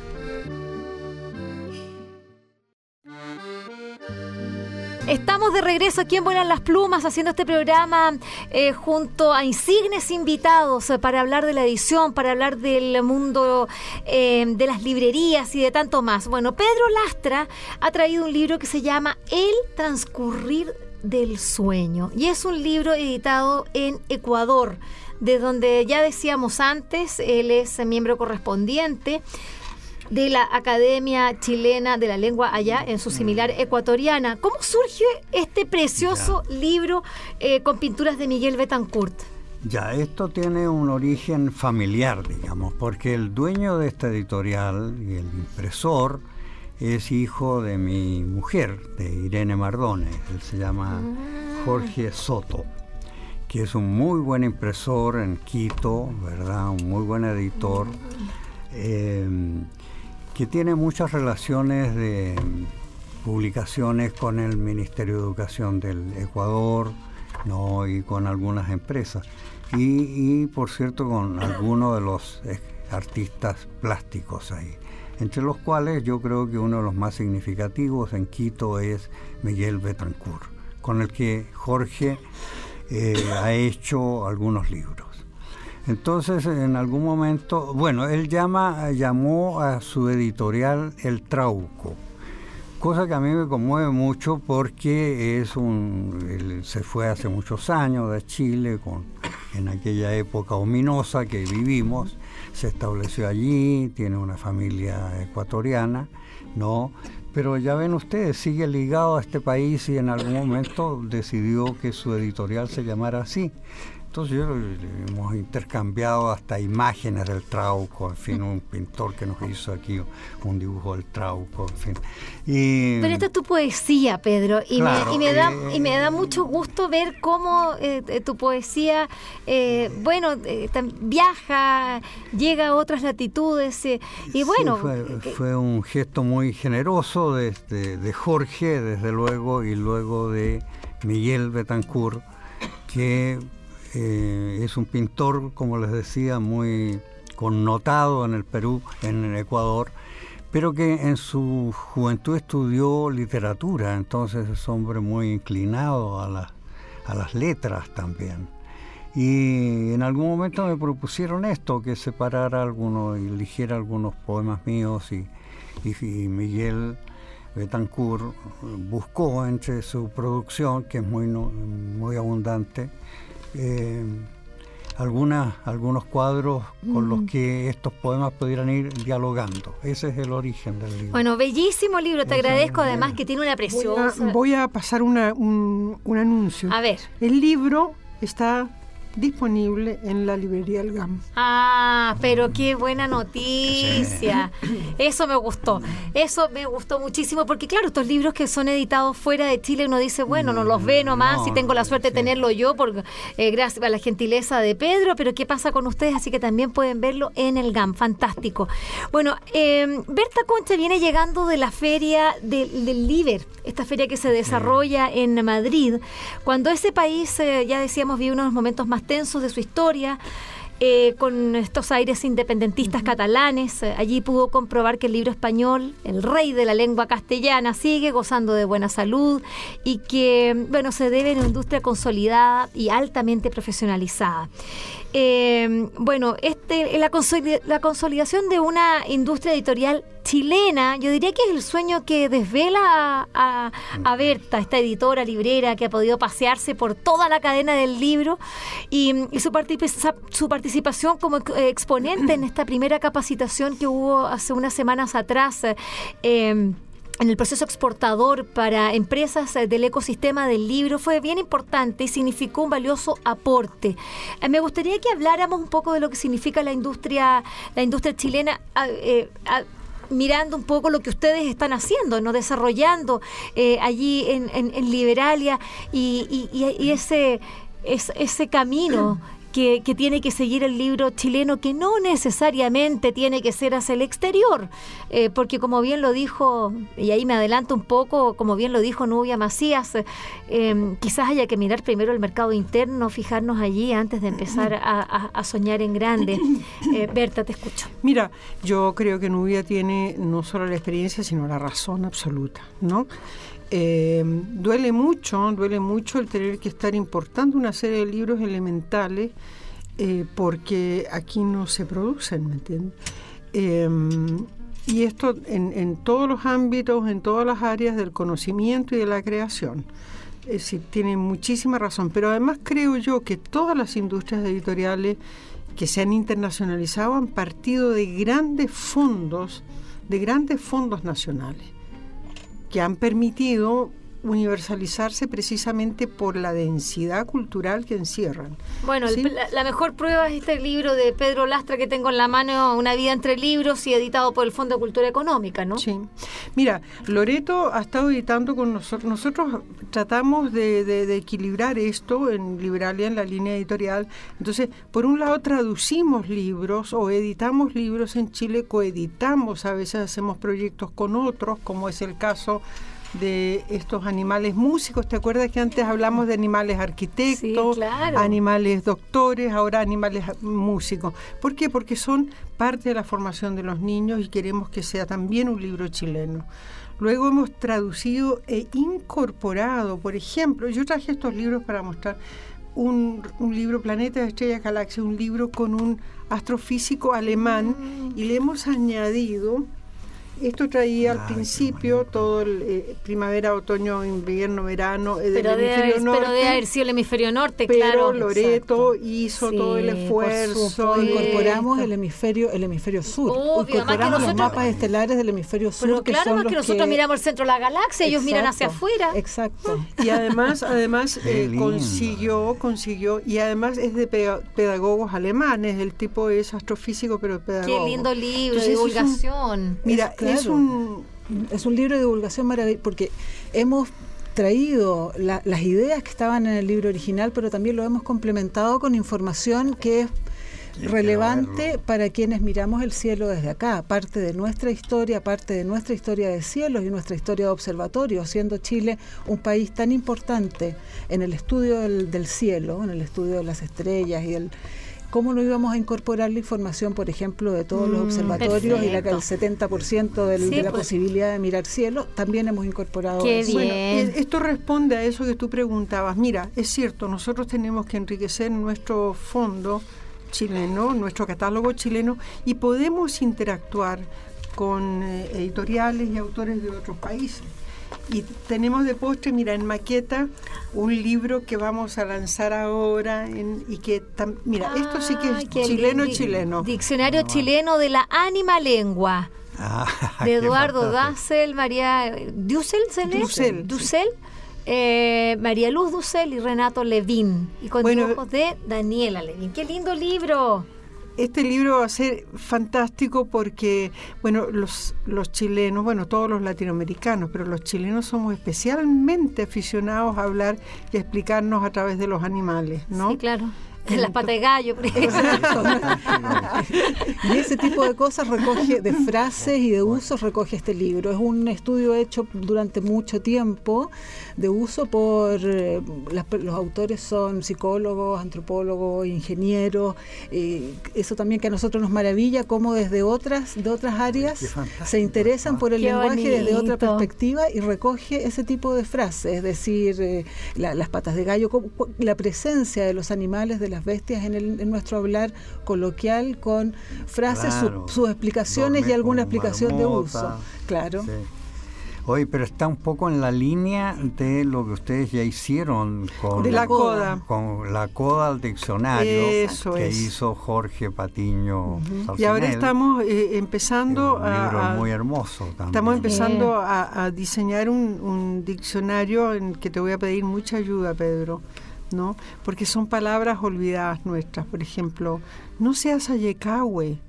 Speaker 2: Estamos de regreso aquí en Vuelan las Plumas haciendo este programa eh, junto a insignes invitados eh, para hablar de la edición, para hablar del mundo eh, de las librerías y de tanto más. Bueno, Pedro Lastra ha traído un libro que se llama El transcurrir del sueño y es un libro editado en Ecuador, de donde ya decíamos antes, él es miembro correspondiente de la Academia Chilena de la Lengua allá en su similar ecuatoriana. ¿Cómo surge este precioso ya. libro eh, con pinturas de Miguel Betancourt?
Speaker 3: Ya, esto tiene un origen familiar, digamos, porque el dueño de esta editorial y el impresor es hijo de mi mujer, de Irene Mardones. Él se llama ah. Jorge Soto, que es un muy buen impresor en Quito, ¿verdad? Un muy buen editor. Eh, que tiene muchas relaciones de publicaciones con el Ministerio de Educación del Ecuador, ¿no? Y con algunas empresas. Y, y por cierto, con algunos de los artistas plásticos ahí, entre los cuales yo creo que uno de los más significativos en Quito es Miguel Betancourt, con el que Jorge eh, ha hecho algunos libros. Entonces, en algún momento, bueno, él llama, llamó a su editorial El Trauco, cosa que a mí me conmueve mucho porque es un, él se fue hace muchos años de Chile, con, en aquella época ominosa que vivimos, se estableció allí, tiene una familia ecuatoriana, ¿no? Pero ya ven ustedes, sigue ligado a este país y en algún momento decidió que su editorial se llamara así. Entonces yo, hemos intercambiado hasta imágenes del Trauco, en fin, un pintor que nos hizo aquí un dibujo del Trauco, en fin. Y,
Speaker 2: pero esta es tu poesía, Pedro, y,
Speaker 3: claro,
Speaker 2: me, y, me, da,
Speaker 3: eh,
Speaker 2: y me da mucho gusto ver cómo eh, tu poesía, eh, bueno, eh, viaja, llega a otras latitudes, eh, y bueno...
Speaker 3: Sí, fue,
Speaker 2: que,
Speaker 3: fue un gesto muy generoso de, de, de Jorge, desde luego, y luego de Miguel Betancourt, que... Eh, es un pintor, como les decía, muy connotado en el Perú, en el Ecuador, pero que en su juventud estudió literatura, entonces es hombre muy inclinado a, la, a las letras también. Y en algún momento me propusieron esto, que separara algunos y eligiera algunos poemas míos, y, y, y Miguel Betancourt buscó entre su producción, que es muy, muy abundante, Eh, algunas, algunos cuadros con mm. los que estos poemas pudieran ir dialogando. Ese es el origen del libro.
Speaker 2: Bueno, bellísimo libro, te Esa agradezco, es, además que tiene una preciosa...
Speaker 4: Voy a, voy a pasar una, un, un anuncio.
Speaker 2: A ver.
Speaker 4: El libro está disponible en la librería El Gam.
Speaker 2: Ah, pero qué buena noticia. Sí. Eso me gustó. Eso me gustó muchísimo, porque claro, estos libros que son editados fuera de Chile, uno dice, bueno, no los ve nomás, no, y tengo la suerte sí. de tenerlo yo, por, eh, gracias a la gentileza de Pedro, pero ¿qué pasa con ustedes? Así que también pueden verlo en El Gam. Fantástico. Bueno, eh, Berta Concha viene llegando de la feria del, del Liber, esta feria que se desarrolla sí. en Madrid, cuando ese país, eh, ya decíamos, vive unos momentos más tensos de su historia, eh, con estos aires independentistas uh-huh. catalanes. Eh, allí pudo comprobar que el libro español, el rey de la lengua castellana, sigue gozando de buena salud y que, bueno, se debe a una industria consolidada y altamente profesionalizada. Eh, bueno, este, la, consolid- la consolidación de una industria editorial chilena, yo diría que es el sueño que desvela a, a, a Berta, esta editora librera que ha podido pasearse por toda la cadena del libro, y, y su, particip- su participación como exponente en esta primera capacitación que hubo hace unas semanas atrás, eh, en el proceso exportador para empresas del ecosistema del libro, fue bien importante y significó un valioso aporte. Eh, me gustaría que habláramos un poco de lo que significa la industria, la industria chilena, eh, eh, mirando un poco lo que ustedes están haciendo, no desarrollando eh, allí en, en, en Liberalia, y, y, y ese, es, ese camino Que, que tiene que seguir el libro chileno, que no necesariamente tiene que ser hacia el exterior, eh, porque como bien lo dijo, y ahí me adelanto un poco, como bien lo dijo Nubia Macías, eh, quizás haya que mirar primero el mercado interno, fijarnos allí antes de empezar a, a, a soñar en grande. Eh, Berta, te escucho.
Speaker 4: Mira, yo creo que Nubia tiene no solo la experiencia, sino la razón absoluta, ¿no? Eh, duele mucho, duele mucho el tener que estar importando una serie de libros elementales eh, porque aquí no se producen, ¿me entiendes? Eh, y esto en, en todos los ámbitos, en todas las áreas del conocimiento y de la creación. Es decir, tiene muchísima razón, pero además creo yo que todas las industrias editoriales que se han internacionalizado han partido de grandes fondos, de grandes fondos nacionales, que han permitido universalizarse precisamente por la densidad cultural que encierran.
Speaker 2: Bueno, ¿sí? el, la, la mejor prueba es este libro de Pedro Lastra que tengo en la mano, Una vida entre libros, y editado por el Fondo de Cultura Económica, ¿no?
Speaker 4: Sí. Mira, Loreto ha estado editando con nosotros. Nosotros tratamos de, de, de equilibrar esto en Liberalia, en la línea editorial. Entonces, por un lado traducimos libros o editamos libros en Chile, coeditamos, a veces hacemos proyectos con otros, como es el caso de estos animales músicos. ¿Te acuerdas que antes hablamos de animales arquitectos,
Speaker 2: sí, claro,
Speaker 4: animales doctores, ahora animales músicos? ¿Por qué? Porque son parte de la formación de los niños y queremos que sea también un libro chileno. Luego hemos traducido e incorporado, por ejemplo, yo traje estos libros para mostrar un, un libro, Planeta de Estrellas Galaxias, un libro con un astrofísico alemán, mm. y le hemos añadido Esto traía
Speaker 3: Ay,
Speaker 4: al principio todo el eh, primavera, otoño, invierno, verano eh, del
Speaker 2: Pero
Speaker 4: hemisferio
Speaker 2: debe,
Speaker 4: norte.
Speaker 2: pero debe haber sido el hemisferio norte,
Speaker 4: pero
Speaker 2: claro.
Speaker 4: Loreto
Speaker 2: Exacto.
Speaker 4: hizo
Speaker 2: Sí,
Speaker 4: todo el
Speaker 2: por
Speaker 4: esfuerzo.
Speaker 2: supuesto.
Speaker 4: de-
Speaker 5: Incorporamos el hemisferio, el hemisferio sur.
Speaker 2: Obvio, además que
Speaker 5: Incorporamos los
Speaker 2: nosotros-
Speaker 5: mapas estelares del hemisferio sur.
Speaker 2: Pero
Speaker 5: que
Speaker 2: claro,
Speaker 5: son
Speaker 2: más que
Speaker 5: los
Speaker 2: nosotros miramos el centro de la galaxia, ellos miran hacia
Speaker 5: Exacto,
Speaker 2: afuera.
Speaker 5: Exacto.
Speaker 4: Y además, además
Speaker 3: Qué
Speaker 4: eh,
Speaker 3: lindo.
Speaker 4: consiguió, consiguió, y además es de peda- pedagogos alemanes, el tipo es astrofísico, pero pedagogo.
Speaker 2: Qué lindo libro, de
Speaker 4: Entonces, es un-
Speaker 2: divulgación.
Speaker 4: Mira,
Speaker 5: Es claro.
Speaker 4: es un...
Speaker 5: Es un libro de divulgación maravilloso porque hemos traído la- las ideas que estaban en el libro original, pero también lo hemos complementado con información que es
Speaker 3: quiero
Speaker 5: relevante
Speaker 3: verlo.
Speaker 5: para quienes miramos el cielo desde acá, parte de nuestra historia, parte de nuestra historia de cielos y nuestra historia de observatorio, siendo Chile un país tan importante en el estudio del, del cielo, en el estudio de las estrellas y el cómo no íbamos a incorporar la información, por ejemplo, de todos los
Speaker 2: Mm,
Speaker 5: observatorios y la que
Speaker 2: perfecto.
Speaker 5: el setenta por ciento del-
Speaker 2: Sí,
Speaker 5: de la
Speaker 2: pues.
Speaker 5: posibilidad de mirar cielo, también hemos incorporado
Speaker 2: Qué
Speaker 5: eso.
Speaker 2: bien.
Speaker 4: Bueno, e- esto responde a eso que tú preguntabas. Mira, es cierto, nosotros tenemos que enriquecer nuestro fondo chileno, nuestro catálogo chileno, y podemos interactuar con eh, editoriales y autores de otros países. Y tenemos de postre, mira, en maqueta, un libro que vamos a lanzar ahora, en, y que, tam- mira, esto sí que
Speaker 2: Ay,
Speaker 4: es
Speaker 2: qué
Speaker 4: chileno,
Speaker 2: lindo.
Speaker 4: chileno.
Speaker 2: Diccionario
Speaker 3: Ah, bueno.
Speaker 2: chileno de la ánima lengua.
Speaker 3: Ah,
Speaker 2: De
Speaker 3: qué
Speaker 2: Eduardo
Speaker 3: fantástico.
Speaker 2: Dussel, María Dussel, ¿se lee?
Speaker 4: Dussel, sí.
Speaker 2: Dussel, eh, María Luz Dussel y Renato Levín. Y con
Speaker 4: Bueno,
Speaker 2: dibujos de Daniela Levín. ¡Qué lindo libro!
Speaker 4: Este libro va a ser fantástico porque, bueno, los, los chilenos, bueno, todos los latinoamericanos, pero los chilenos somos especialmente aficionados a hablar y a explicarnos a través de los animales, ¿no?
Speaker 2: Sí, claro. Las patas de gallo, por ejemplo.
Speaker 5: Y ese tipo de cosas recoge, de frases y de usos, recoge este libro. Es un estudio hecho durante mucho tiempo, de uso por, eh, las, los autores son psicólogos, antropólogos, ingenieros, eh, eso también que a nosotros nos maravilla, cómo desde otras, de otras áreas
Speaker 3: Qué fantástico.
Speaker 5: se interesan por el
Speaker 2: Qué
Speaker 5: lenguaje desde otra
Speaker 2: bonito.
Speaker 5: perspectiva y recoge ese tipo de frases, es decir, eh, la- las patas de gallo, cómo- cu- la presencia de los animales, de las bestias en, el, en nuestro hablar coloquial con frases, su-
Speaker 3: Claro.
Speaker 5: sus explicaciones y
Speaker 3: Dormir
Speaker 5: alguna
Speaker 3: con
Speaker 5: explicación de
Speaker 3: marmota.
Speaker 5: uso. Claro.
Speaker 3: Sí. Oye, pero está un poco en la línea de lo que ustedes ya hicieron con
Speaker 4: De la coda.
Speaker 3: con la coda al diccionario
Speaker 4: Eso
Speaker 3: que
Speaker 4: es.
Speaker 3: hizo Jorge Patiño.
Speaker 4: Y ahora
Speaker 3: Sarcinel,
Speaker 4: estamos eh,
Speaker 3: que es
Speaker 4: empezando
Speaker 3: un libro
Speaker 4: a, a-
Speaker 3: muy hermoso también.
Speaker 4: estamos empezando a, a diseñar un, un diccionario en que te voy a pedir mucha ayuda, Pedro, ¿no? Porque son palabras olvidadas nuestras. Por ejemplo, no seas ayecahue.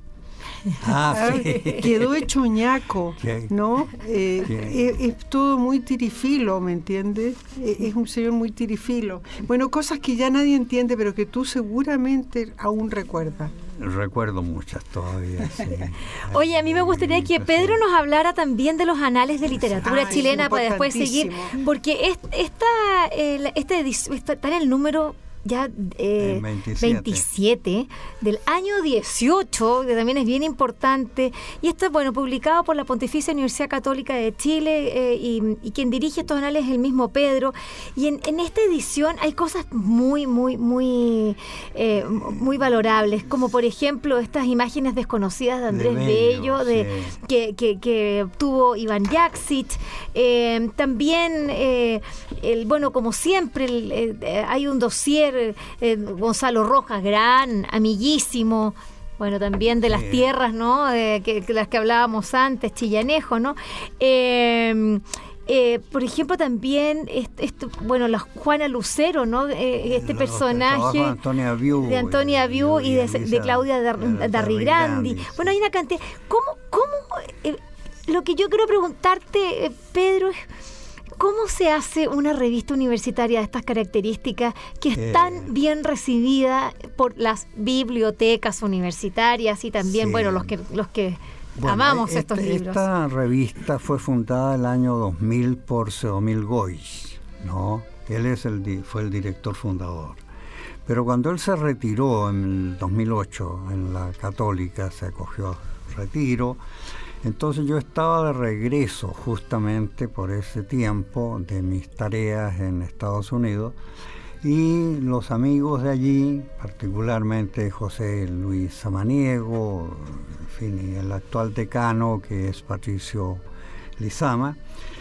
Speaker 3: Ah, sí.
Speaker 4: Quedó hecho ñaco,
Speaker 3: ¿Qué?
Speaker 4: ¿no? Eh,
Speaker 3: ¿Qué?
Speaker 4: es, es todo muy tirifilo, ¿me entiendes? Eh, es un señor muy tirifilo. Bueno, cosas que ya nadie entiende, pero que tú seguramente aún recuerdas.
Speaker 3: Recuerdo muchas todavía, sí.
Speaker 2: Oye, a mí me gustaría que Pedro nos hablara también de los anales de literatura
Speaker 4: Ah, es
Speaker 2: chilena para después seguir,
Speaker 4: importantísimo.
Speaker 2: porque es- esta, eh, la- esta edición está está en el número ya eh,
Speaker 3: El veintisiete.
Speaker 2: veintisiete del año dieciocho, que también es bien importante, y esto es, bueno, publicado por la Pontificia Universidad Católica de Chile, eh, y, y quien dirige estos anales es el mismo Pedro, y en, en esta edición hay cosas muy, muy, muy, eh, muy valorables, como por ejemplo estas imágenes desconocidas de Andrés
Speaker 3: Bello,
Speaker 2: Bello, de,
Speaker 3: sí.
Speaker 2: que, que, que tuvo Iván Jaksic, eh, también, eh, el, bueno, como siempre, el, eh, hay un dossier, eh, Gonzalo Rojas, gran, amiguísimo, bueno, también de
Speaker 3: Sí.
Speaker 2: las tierras, ¿no? Eh, que, que las que hablábamos antes, Chillanejo, ¿no? Eh, eh, por ejemplo, también, est- esto, bueno, la Juana Lucero, ¿no? Eh, este
Speaker 3: Los
Speaker 2: personaje
Speaker 3: trabajos de Antonia Viu,
Speaker 2: de Antonia Viu y de, de
Speaker 3: Elisa
Speaker 2: Claudia Dar-
Speaker 3: Darrigrandi,
Speaker 2: Darrigrandi. Bueno, hay una cantidad. ¿Cómo, cómo eh, lo que yo quiero preguntarte, eh, Pedro, es cómo se hace una revista universitaria de estas características que es
Speaker 3: Eh.
Speaker 2: tan bien recibida por las bibliotecas universitarias y también,
Speaker 3: Sí.
Speaker 2: bueno, los que los que
Speaker 3: Bueno,
Speaker 2: amamos
Speaker 3: esta,
Speaker 2: estos libros?
Speaker 3: Esta revista fue fundada el año dos mil por Sedomil Goich, ¿no? Él es el di- fue el director fundador. Pero cuando él se retiró en el dos mil ocho en la Católica, se acogió a retiro, entonces yo estaba de regreso justamente por ese tiempo de mis tareas en Estados Unidos y los amigos de allí, particularmente José Luis Samaniego, en fin, y el actual decano, que es Patricio Lizama,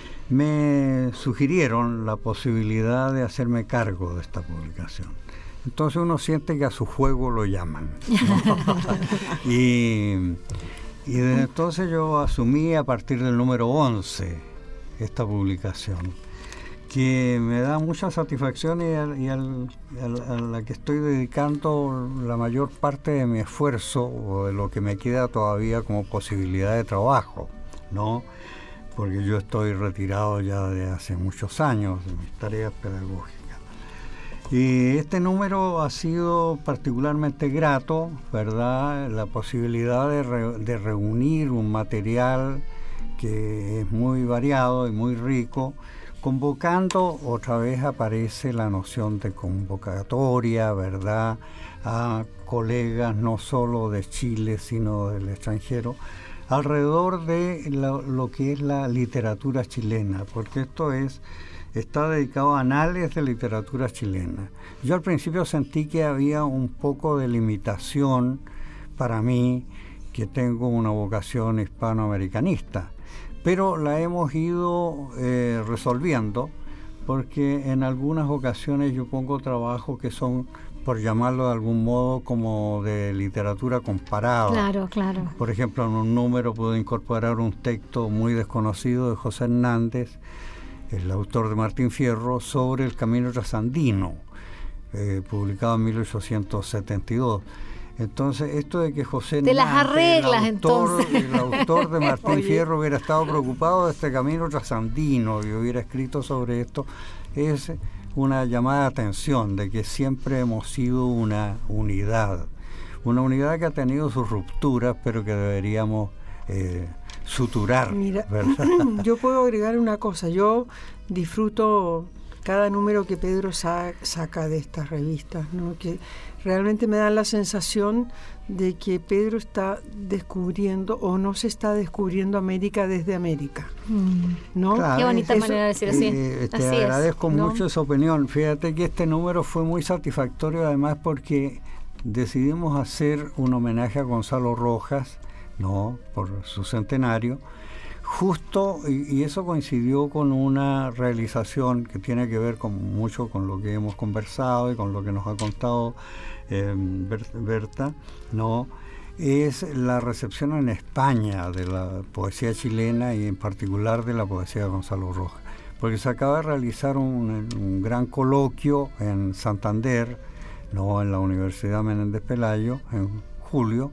Speaker 3: me sugirieron la posibilidad de hacerme cargo de esta publicación. Entonces uno siente que a su juego lo llaman, ¿no? y, y desde entonces yo asumí a partir del número once esta publicación, que me da mucha satisfacción y, al, y al, al, a la que estoy dedicando la mayor parte de mi esfuerzo, o de lo que me queda todavía como posibilidad de trabajo, ¿no? Porque yo estoy retirado ya de hace muchos años de mis tareas pedagógicas. Y este número ha sido particularmente grato, ¿verdad? La posibilidad de, re, de reunir un material que es muy variado y muy rico. Convocando, otra vez aparece la noción de convocatoria, ¿verdad?, a colegas no solo de Chile, sino del extranjero, alrededor de lo, lo que es la literatura chilena, porque esto es está dedicado a anales de literatura chilena. Yo al principio sentí que había un poco de limitación para mí, que tengo una vocación hispanoamericanista, pero la hemos ido eh, resolviendo, porque en algunas ocasiones yo pongo trabajos que son, por llamarlo de algún modo, como de literatura comparada.
Speaker 2: Claro, claro.
Speaker 3: Por ejemplo, en un número puedo incorporar un texto muy desconocido de José Hernández, el autor de Martín Fierro, sobre el camino trasandino, eh, publicado en mil ochocientos setenta y dos. Entonces, esto de que José
Speaker 2: Te las arreglas,
Speaker 3: el autor,
Speaker 2: entonces.
Speaker 3: el autor de Martín
Speaker 4: Oye.
Speaker 3: Fierro hubiera estado preocupado de este camino trasandino y hubiera escrito sobre esto, es una llamada de atención de que siempre hemos sido una unidad, una unidad que ha tenido sus rupturas, pero que deberíamos eh, suturar.
Speaker 4: Mira,
Speaker 3: ¿verdad?
Speaker 4: yo puedo agregar una cosa. Yo disfruto cada número que Pedro sa- saca de estas revistas, ¿no? Que realmente me da la sensación de que Pedro está descubriendo o no se está descubriendo América desde América, ¿no?
Speaker 3: Claro,
Speaker 2: Qué bonita
Speaker 3: eso-
Speaker 2: manera de decir así.
Speaker 3: Eh, te
Speaker 2: Así es,
Speaker 3: agradezco
Speaker 4: ¿no?
Speaker 3: mucho esa opinión. Fíjate que este número fue muy satisfactorio, además porque decidimos hacer un homenaje a Gonzalo Rojas, ¿no?, por su centenario, justo, y, y eso coincidió con una realización que tiene que ver con mucho con lo que hemos conversado y con lo que nos ha contado eh, Berta, ¿no? Es la recepción en España de la poesía chilena y en particular de la poesía de Gonzalo Rojas, porque se acaba de realizar un, un gran coloquio en Santander, ¿no?, en la Universidad Menéndez Pelayo, en julio,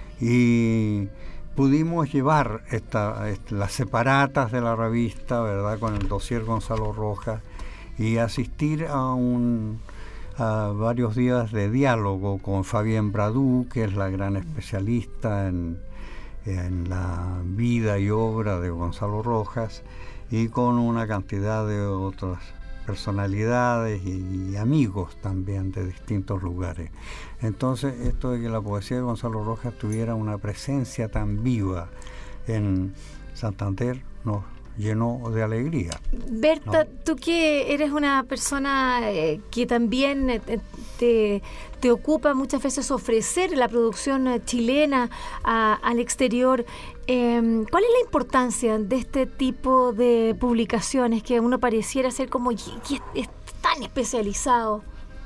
Speaker 3: y pudimos llevar esta, esta, las separatas de la revista, ¿verdad?, con el dossier Gonzalo Rojas, y asistir a, un, a varios días de diálogo con Fabienne Bradou, que es la gran especialista en, en la vida y obra de Gonzalo Rojas, y con una cantidad de otras personalidades y, y amigos también de distintos lugares. Entonces, esto de que la poesía de Gonzalo Rojas tuviera una presencia tan viva en Santander nos llenó de alegría.
Speaker 2: Berta,
Speaker 3: ¿no?
Speaker 2: tú que eres una persona eh, que también eh, te, te ocupa muchas veces ofrecer la producción eh, chilena a, al exterior, eh, ¿cuál es la importancia de este tipo de publicaciones que uno pareciera ser como y, y es, es tan especializado?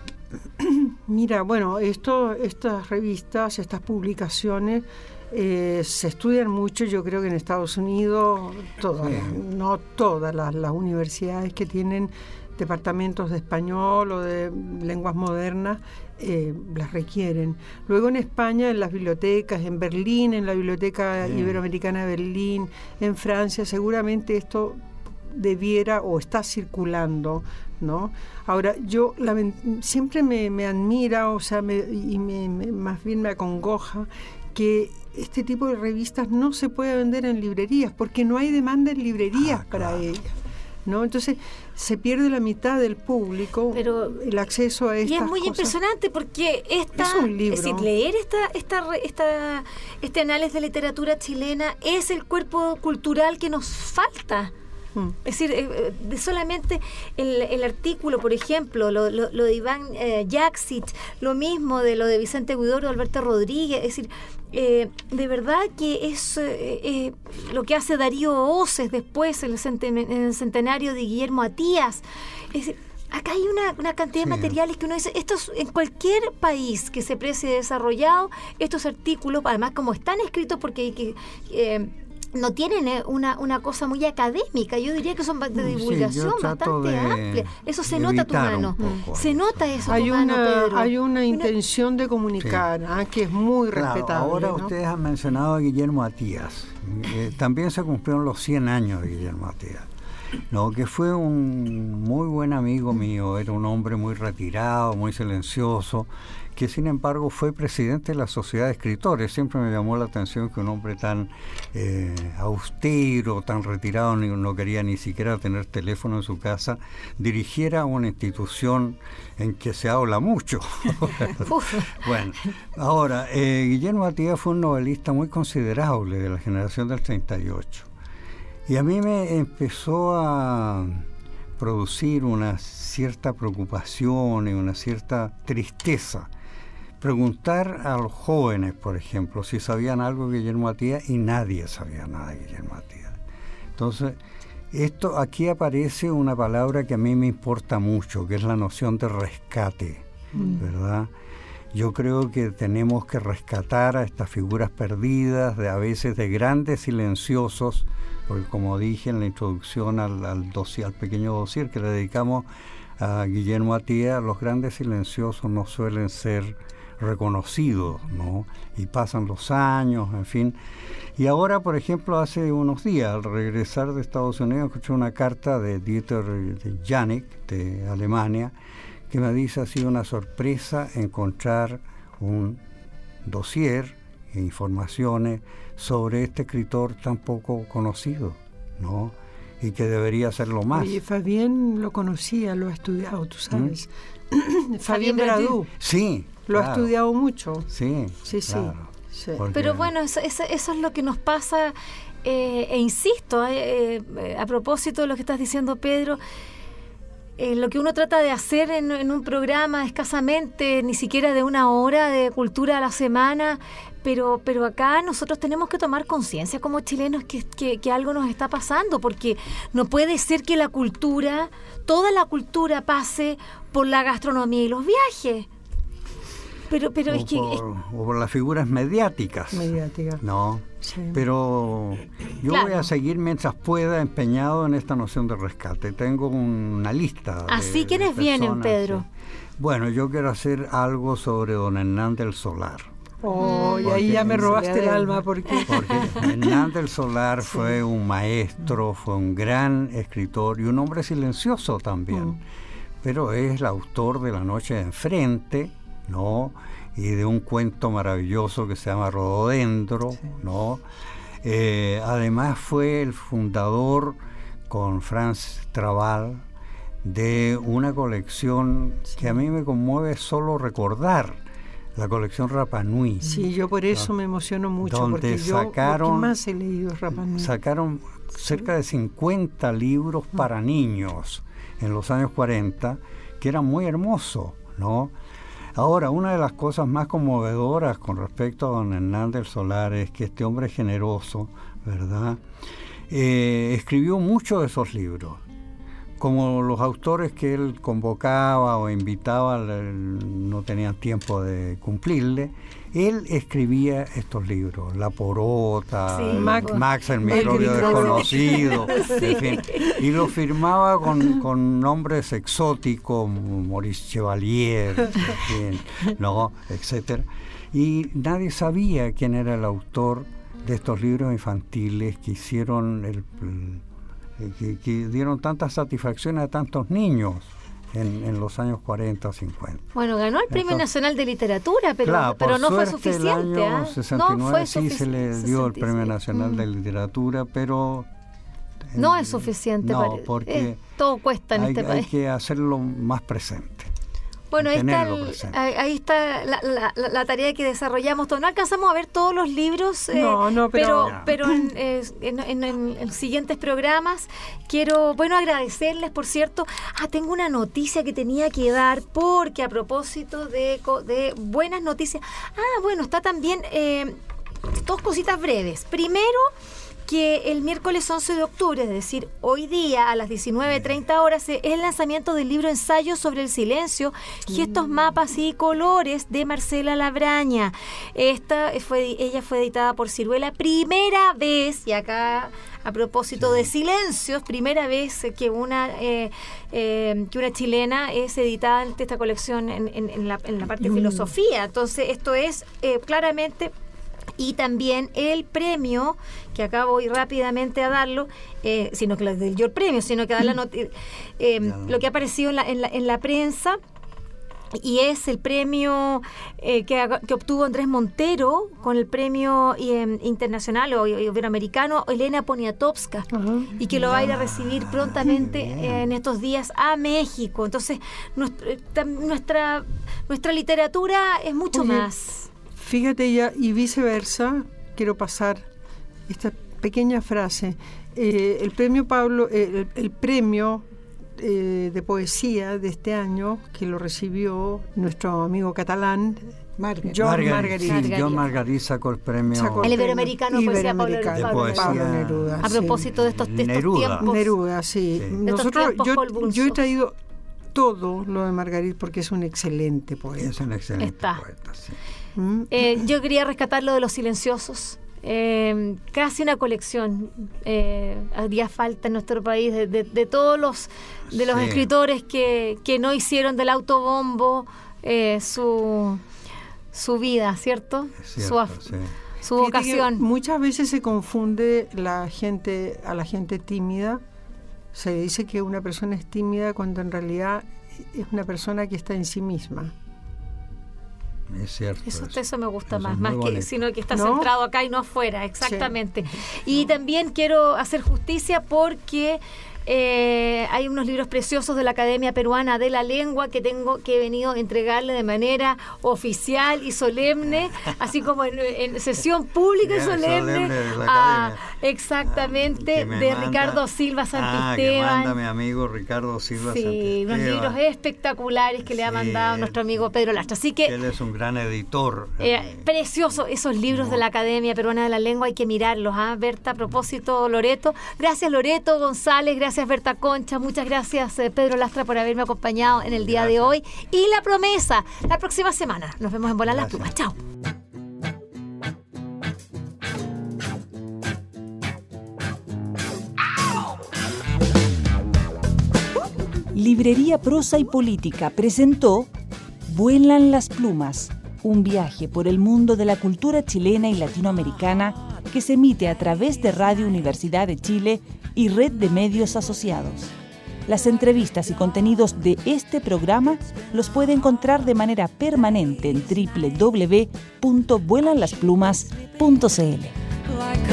Speaker 4: Mira, bueno, esto, estas revistas, estas publicaciones eh, se estudian mucho. Yo creo que en Estados Unidos, todas,
Speaker 3: Sí.
Speaker 4: no todas las, las universidades que tienen departamentos de español o de lenguas modernas eh, las requieren. Luego en España, en las bibliotecas, en Berlín, en la Biblioteca
Speaker 3: Sí.
Speaker 4: Iberoamericana de Berlín, en Francia, seguramente esto debiera o está circulando, ¿no? Ahora, yo lament- siempre me, me admira, o sea, me, y me, me- más bien me acongoja que este tipo de revistas no se puede vender en librerías, porque no hay demanda en librerías
Speaker 3: Ah,
Speaker 4: para
Speaker 3: claro.
Speaker 4: ellas, ¿no? Entonces, se pierde la mitad del público,
Speaker 2: Pero-
Speaker 4: el acceso a estas
Speaker 2: Y es muy
Speaker 4: cosas.
Speaker 2: impresionante porque esta,
Speaker 4: Es un libro.
Speaker 2: decir, leer esta, esta, re- esta, este análisis de literatura chilena es el cuerpo cultural que nos falta. Mm. Es decir, eh, de solamente el, el artículo, por ejemplo, lo, lo, lo de Iván eh, Jaksic, lo mismo de lo de Vicente Huidobro, Alberto Rodríguez, es decir, eh, de verdad que es eh, eh, lo que hace Darío Oces después en el, centen en el centenario de Guillermo Atías. Es decir, acá hay una, una cantidad sí. de materiales que uno dice, estos en cualquier país que se precie desarrollado, estos artículos, además como están escritos porque hay que... Eh, no tienen eh, una, una cosa muy académica, yo diría que son de divulgación sí, bastante de, amplia. Eso se nota tu mano, se nota eso
Speaker 4: hay
Speaker 2: tu
Speaker 4: una,
Speaker 2: mano, Pedro.
Speaker 4: Hay una intención de comunicar, sí. ah, que es muy
Speaker 3: claro,
Speaker 4: respetable.
Speaker 3: Ahora
Speaker 4: ¿no?
Speaker 3: ustedes han mencionado a Guillermo Atías, eh, también se cumplieron los cien años de Guillermo Atías, ¿no? Que fue un muy buen amigo mío, era un hombre muy retirado, muy silencioso, que sin embargo fue presidente de la Sociedad de Escritores. Siempre me llamó la atención que un hombre tan eh, austero, tan retirado, ni, no quería ni siquiera tener teléfono en su casa, dirigiera una institución en que se habla mucho. Bueno, ahora, eh, Guillermo Atías fue un novelista muy considerable de la generación del treinta y ocho. Y a mí me empezó a producir una cierta preocupación y una cierta tristeza preguntar a los jóvenes, por ejemplo, si sabían algo de Guillermo Atías, y nadie sabía nada de Guillermo Atías. Entonces, esto aquí aparece una palabra que a mí me importa mucho, que es la noción de rescate, mm. ¿verdad? Yo creo que tenemos que rescatar a estas figuras perdidas, de a veces de grandes silenciosos, porque como dije en la introducción al, al, dossier, al pequeño dossier que le dedicamos a Guillermo Atías, los grandes silenciosos no suelen ser reconocidos, ¿no? Y pasan los años, en fin. Y ahora, por ejemplo, hace unos días, al regresar de Estados Unidos, escuché una carta de Dieter Janik, de Alemania, que me dice, ha sido una sorpresa encontrar un dossier e informaciones sobre este escritor tan poco conocido, ¿no? Y que debería serlo más.
Speaker 4: Oye, Fabián lo conocía, lo ha estudiado, tú sabes. ¿Mm? Fabián Bradú.
Speaker 3: Sí.
Speaker 4: Lo
Speaker 3: claro.
Speaker 4: ha estudiado mucho.
Speaker 3: Sí,
Speaker 4: sí,
Speaker 3: claro.
Speaker 4: sí.
Speaker 2: Porque... Pero bueno, eso, eso, eso es lo que nos pasa, eh, e insisto, eh, eh, a propósito de lo que estás diciendo, Pedro, eh, lo que uno trata de hacer en, en un programa escasamente, ni siquiera de una hora de cultura a la semana, pero pero acá nosotros tenemos que tomar conciencia como chilenos que, que, que algo nos está pasando, porque no puede ser que la cultura, toda la cultura pase por la gastronomía y los viajes. Pero, pero
Speaker 3: o,
Speaker 2: es que,
Speaker 3: por,
Speaker 2: es...
Speaker 3: o por las figuras mediáticas.
Speaker 4: Mediáticas.
Speaker 3: No, sí. Pero yo claro. voy a seguir mientras pueda empeñado en esta noción de rescate. Tengo una lista.
Speaker 2: Así
Speaker 3: de,
Speaker 2: quienes
Speaker 3: de
Speaker 2: vienen, Pedro.
Speaker 3: Sí. Bueno, yo quiero hacer algo sobre don Hernán del Solar.
Speaker 4: Oh, y ahí ya me robaste el alma. Porque,
Speaker 3: porque Hernán del Solar sí. fue un maestro, fue un gran escritor y un hombre silencioso también. Mm. Pero es el autor de La noche de enfrente, ¿no? Y de un cuento maravilloso que se llama Rododendro, sí. ¿no? Eh, además fue el fundador con Franz Trabal de una colección sí. que a mí me conmueve solo recordar, la colección Rapa Nui.
Speaker 4: Sí, yo por eso ¿no? me emociono mucho,
Speaker 3: donde
Speaker 4: porque yo
Speaker 3: sacaron,
Speaker 4: lo que más he leído es Rapa Nui.
Speaker 3: Sacaron cerca de cincuenta libros mm. para niños en los años cuarenta, que eran muy hermosos, ¿no? Ahora, una de las cosas más conmovedoras con respecto a don Hernán del Solar es que este hombre generoso, ¿verdad?, eh, escribió muchos de esos libros. Como los autores que él convocaba o invitaba no tenían tiempo de cumplirle, él escribía estos libros, La Porota,
Speaker 2: sí,
Speaker 3: Max, Max el microbio desconocido, sí. en fin, y lo firmaba con, con nombres exóticos, Maurice Chevalier, en fin, ¿no? etcétera. Y nadie sabía quién era el autor de estos libros infantiles que hicieron el, el que, que dieron tantas satisfacciones a tantos niños en, en los años cuarenta o cincuenta.
Speaker 2: Bueno, ganó el Premio Entonces, Nacional de Literatura, pero,
Speaker 3: claro,
Speaker 2: pero no
Speaker 3: suerte,
Speaker 2: fue suficiente.
Speaker 3: El año sesenta y nueve
Speaker 2: no fue
Speaker 3: sí se le dio el Premio Nacional mm. de Literatura, pero...
Speaker 2: No es suficiente.
Speaker 3: No,
Speaker 2: para,
Speaker 3: porque
Speaker 2: eh, todo cuesta en
Speaker 3: hay,
Speaker 2: este país.
Speaker 3: Hay que hacerlo más presente.
Speaker 2: Bueno, ahí está, el, ahí está la, la, la tarea que desarrollamos todos. No alcanzamos a ver todos los libros, eh,
Speaker 4: no, no, pero,
Speaker 2: pero, pero en, eh, en, en, en, en siguientes programas quiero, bueno, agradecerles, por cierto. Ah, tengo una noticia que tenía que dar, porque a propósito de, de buenas noticias. Ah, bueno, está también eh, dos cositas breves. Primero, que el miércoles once de octubre, es decir, hoy día a las diecinueve treinta horas, es el lanzamiento del libro Ensayos sobre el silencio, gestos, mapas y colores, de Marcela Labraña. Esta fue, ella fue editada por Ciruela, primera vez, y acá a propósito de silencios, primera vez que una eh, eh, que una chilena es editada en esta colección en, en, en, la, en la parte de filosofía. Entonces, esto es eh, claramente... Y también el premio, que acá voy rápidamente a darlo, eh, sino que les doy yo el premio, sino que dar la noti- eh, no. lo que ha aparecido en la, en la, en la prensa, y es el premio eh, que, que obtuvo Andrés Montero con el premio eh, internacional o iberoamericano Elena Poniatowska, uh-huh. y que lo va a ir a recibir prontamente eh, en estos días a México. Entonces, nuestra, nuestra, nuestra literatura es mucho Oye. más...
Speaker 4: Fíjate ya, y viceversa, quiero pasar esta pequeña frase. Eh, el premio Pablo, eh, el, el premio eh, de poesía de este año, que lo recibió nuestro amigo catalán,
Speaker 5: Margarit.
Speaker 4: John
Speaker 3: Margarit.
Speaker 4: Margarit.
Speaker 3: Sí, John Margarit sacó el premio.
Speaker 4: Sacó
Speaker 2: el iberoamericano de poesía, Pablo,
Speaker 3: de poesía.
Speaker 4: Pablo Neruda.
Speaker 2: A propósito de estos, de estos
Speaker 3: Neruda.
Speaker 2: tiempos.
Speaker 4: Neruda, sí.
Speaker 3: sí.
Speaker 4: Nosotros, yo, yo he traído todo lo de Margarit porque es un excelente poeta.
Speaker 3: Es un excelente
Speaker 2: Está.
Speaker 3: poeta, sí.
Speaker 2: Eh, yo quería rescatar lo de los silenciosos. Eh, casi una colección eh, haría falta en nuestro país de, de, de todos los de los sí. escritores que, que no hicieron del autobombo eh, su su vida, ¿cierto?
Speaker 3: Cierto,
Speaker 2: su,
Speaker 3: sí.
Speaker 2: su vocación.
Speaker 4: Muchas veces se confunde la gente a la gente tímida. Se dice que una persona es tímida cuando en realidad es una persona que está en sí misma.
Speaker 3: Es cierto.
Speaker 2: Eso,
Speaker 3: eso,
Speaker 2: eso me gusta
Speaker 3: eso
Speaker 2: más, más que, sino que está
Speaker 4: ¿No?
Speaker 2: centrado acá y no afuera, exactamente.
Speaker 4: Sí.
Speaker 2: Y también quiero hacer justicia porque eh, hay unos libros preciosos de la Academia Peruana de la Lengua que tengo que he venido a entregarle de manera oficial y solemne, así como en, en sesión pública y solemne,
Speaker 3: solemne de la
Speaker 2: a, exactamente,
Speaker 3: ah,
Speaker 2: de
Speaker 3: manda,
Speaker 2: Ricardo Silva Santisteban.
Speaker 3: Ah, que manda mi amigo Ricardo Silva
Speaker 2: sí,
Speaker 3: Santisteban.
Speaker 2: unos libros espectaculares que le ha
Speaker 3: sí,
Speaker 2: mandado nuestro amigo Pedro Lastra. Así que
Speaker 3: él es un gran editor.
Speaker 2: Eh, precioso, esos libros de la Academia Peruana de la Lengua, hay que mirarlos, ¿ah? Berta, a propósito, Loreto. Gracias, Loreto González, gracias, Berta Concha, muchas gracias, eh, Pedro Lastra, por haberme acompañado en el día gracias. de hoy. Y la promesa, la próxima semana. Nos vemos en Volar las Plumas. Chao.
Speaker 1: Librería Prosa y Política presentó Vuelan las Plumas, un viaje por el mundo de la cultura chilena y latinoamericana que se emite a través de Radio Universidad de Chile y Red de Medios Asociados. Las entrevistas y contenidos de este programa los puede encontrar de manera permanente en doble u doble u doble u punto vuelan las plumas punto c l.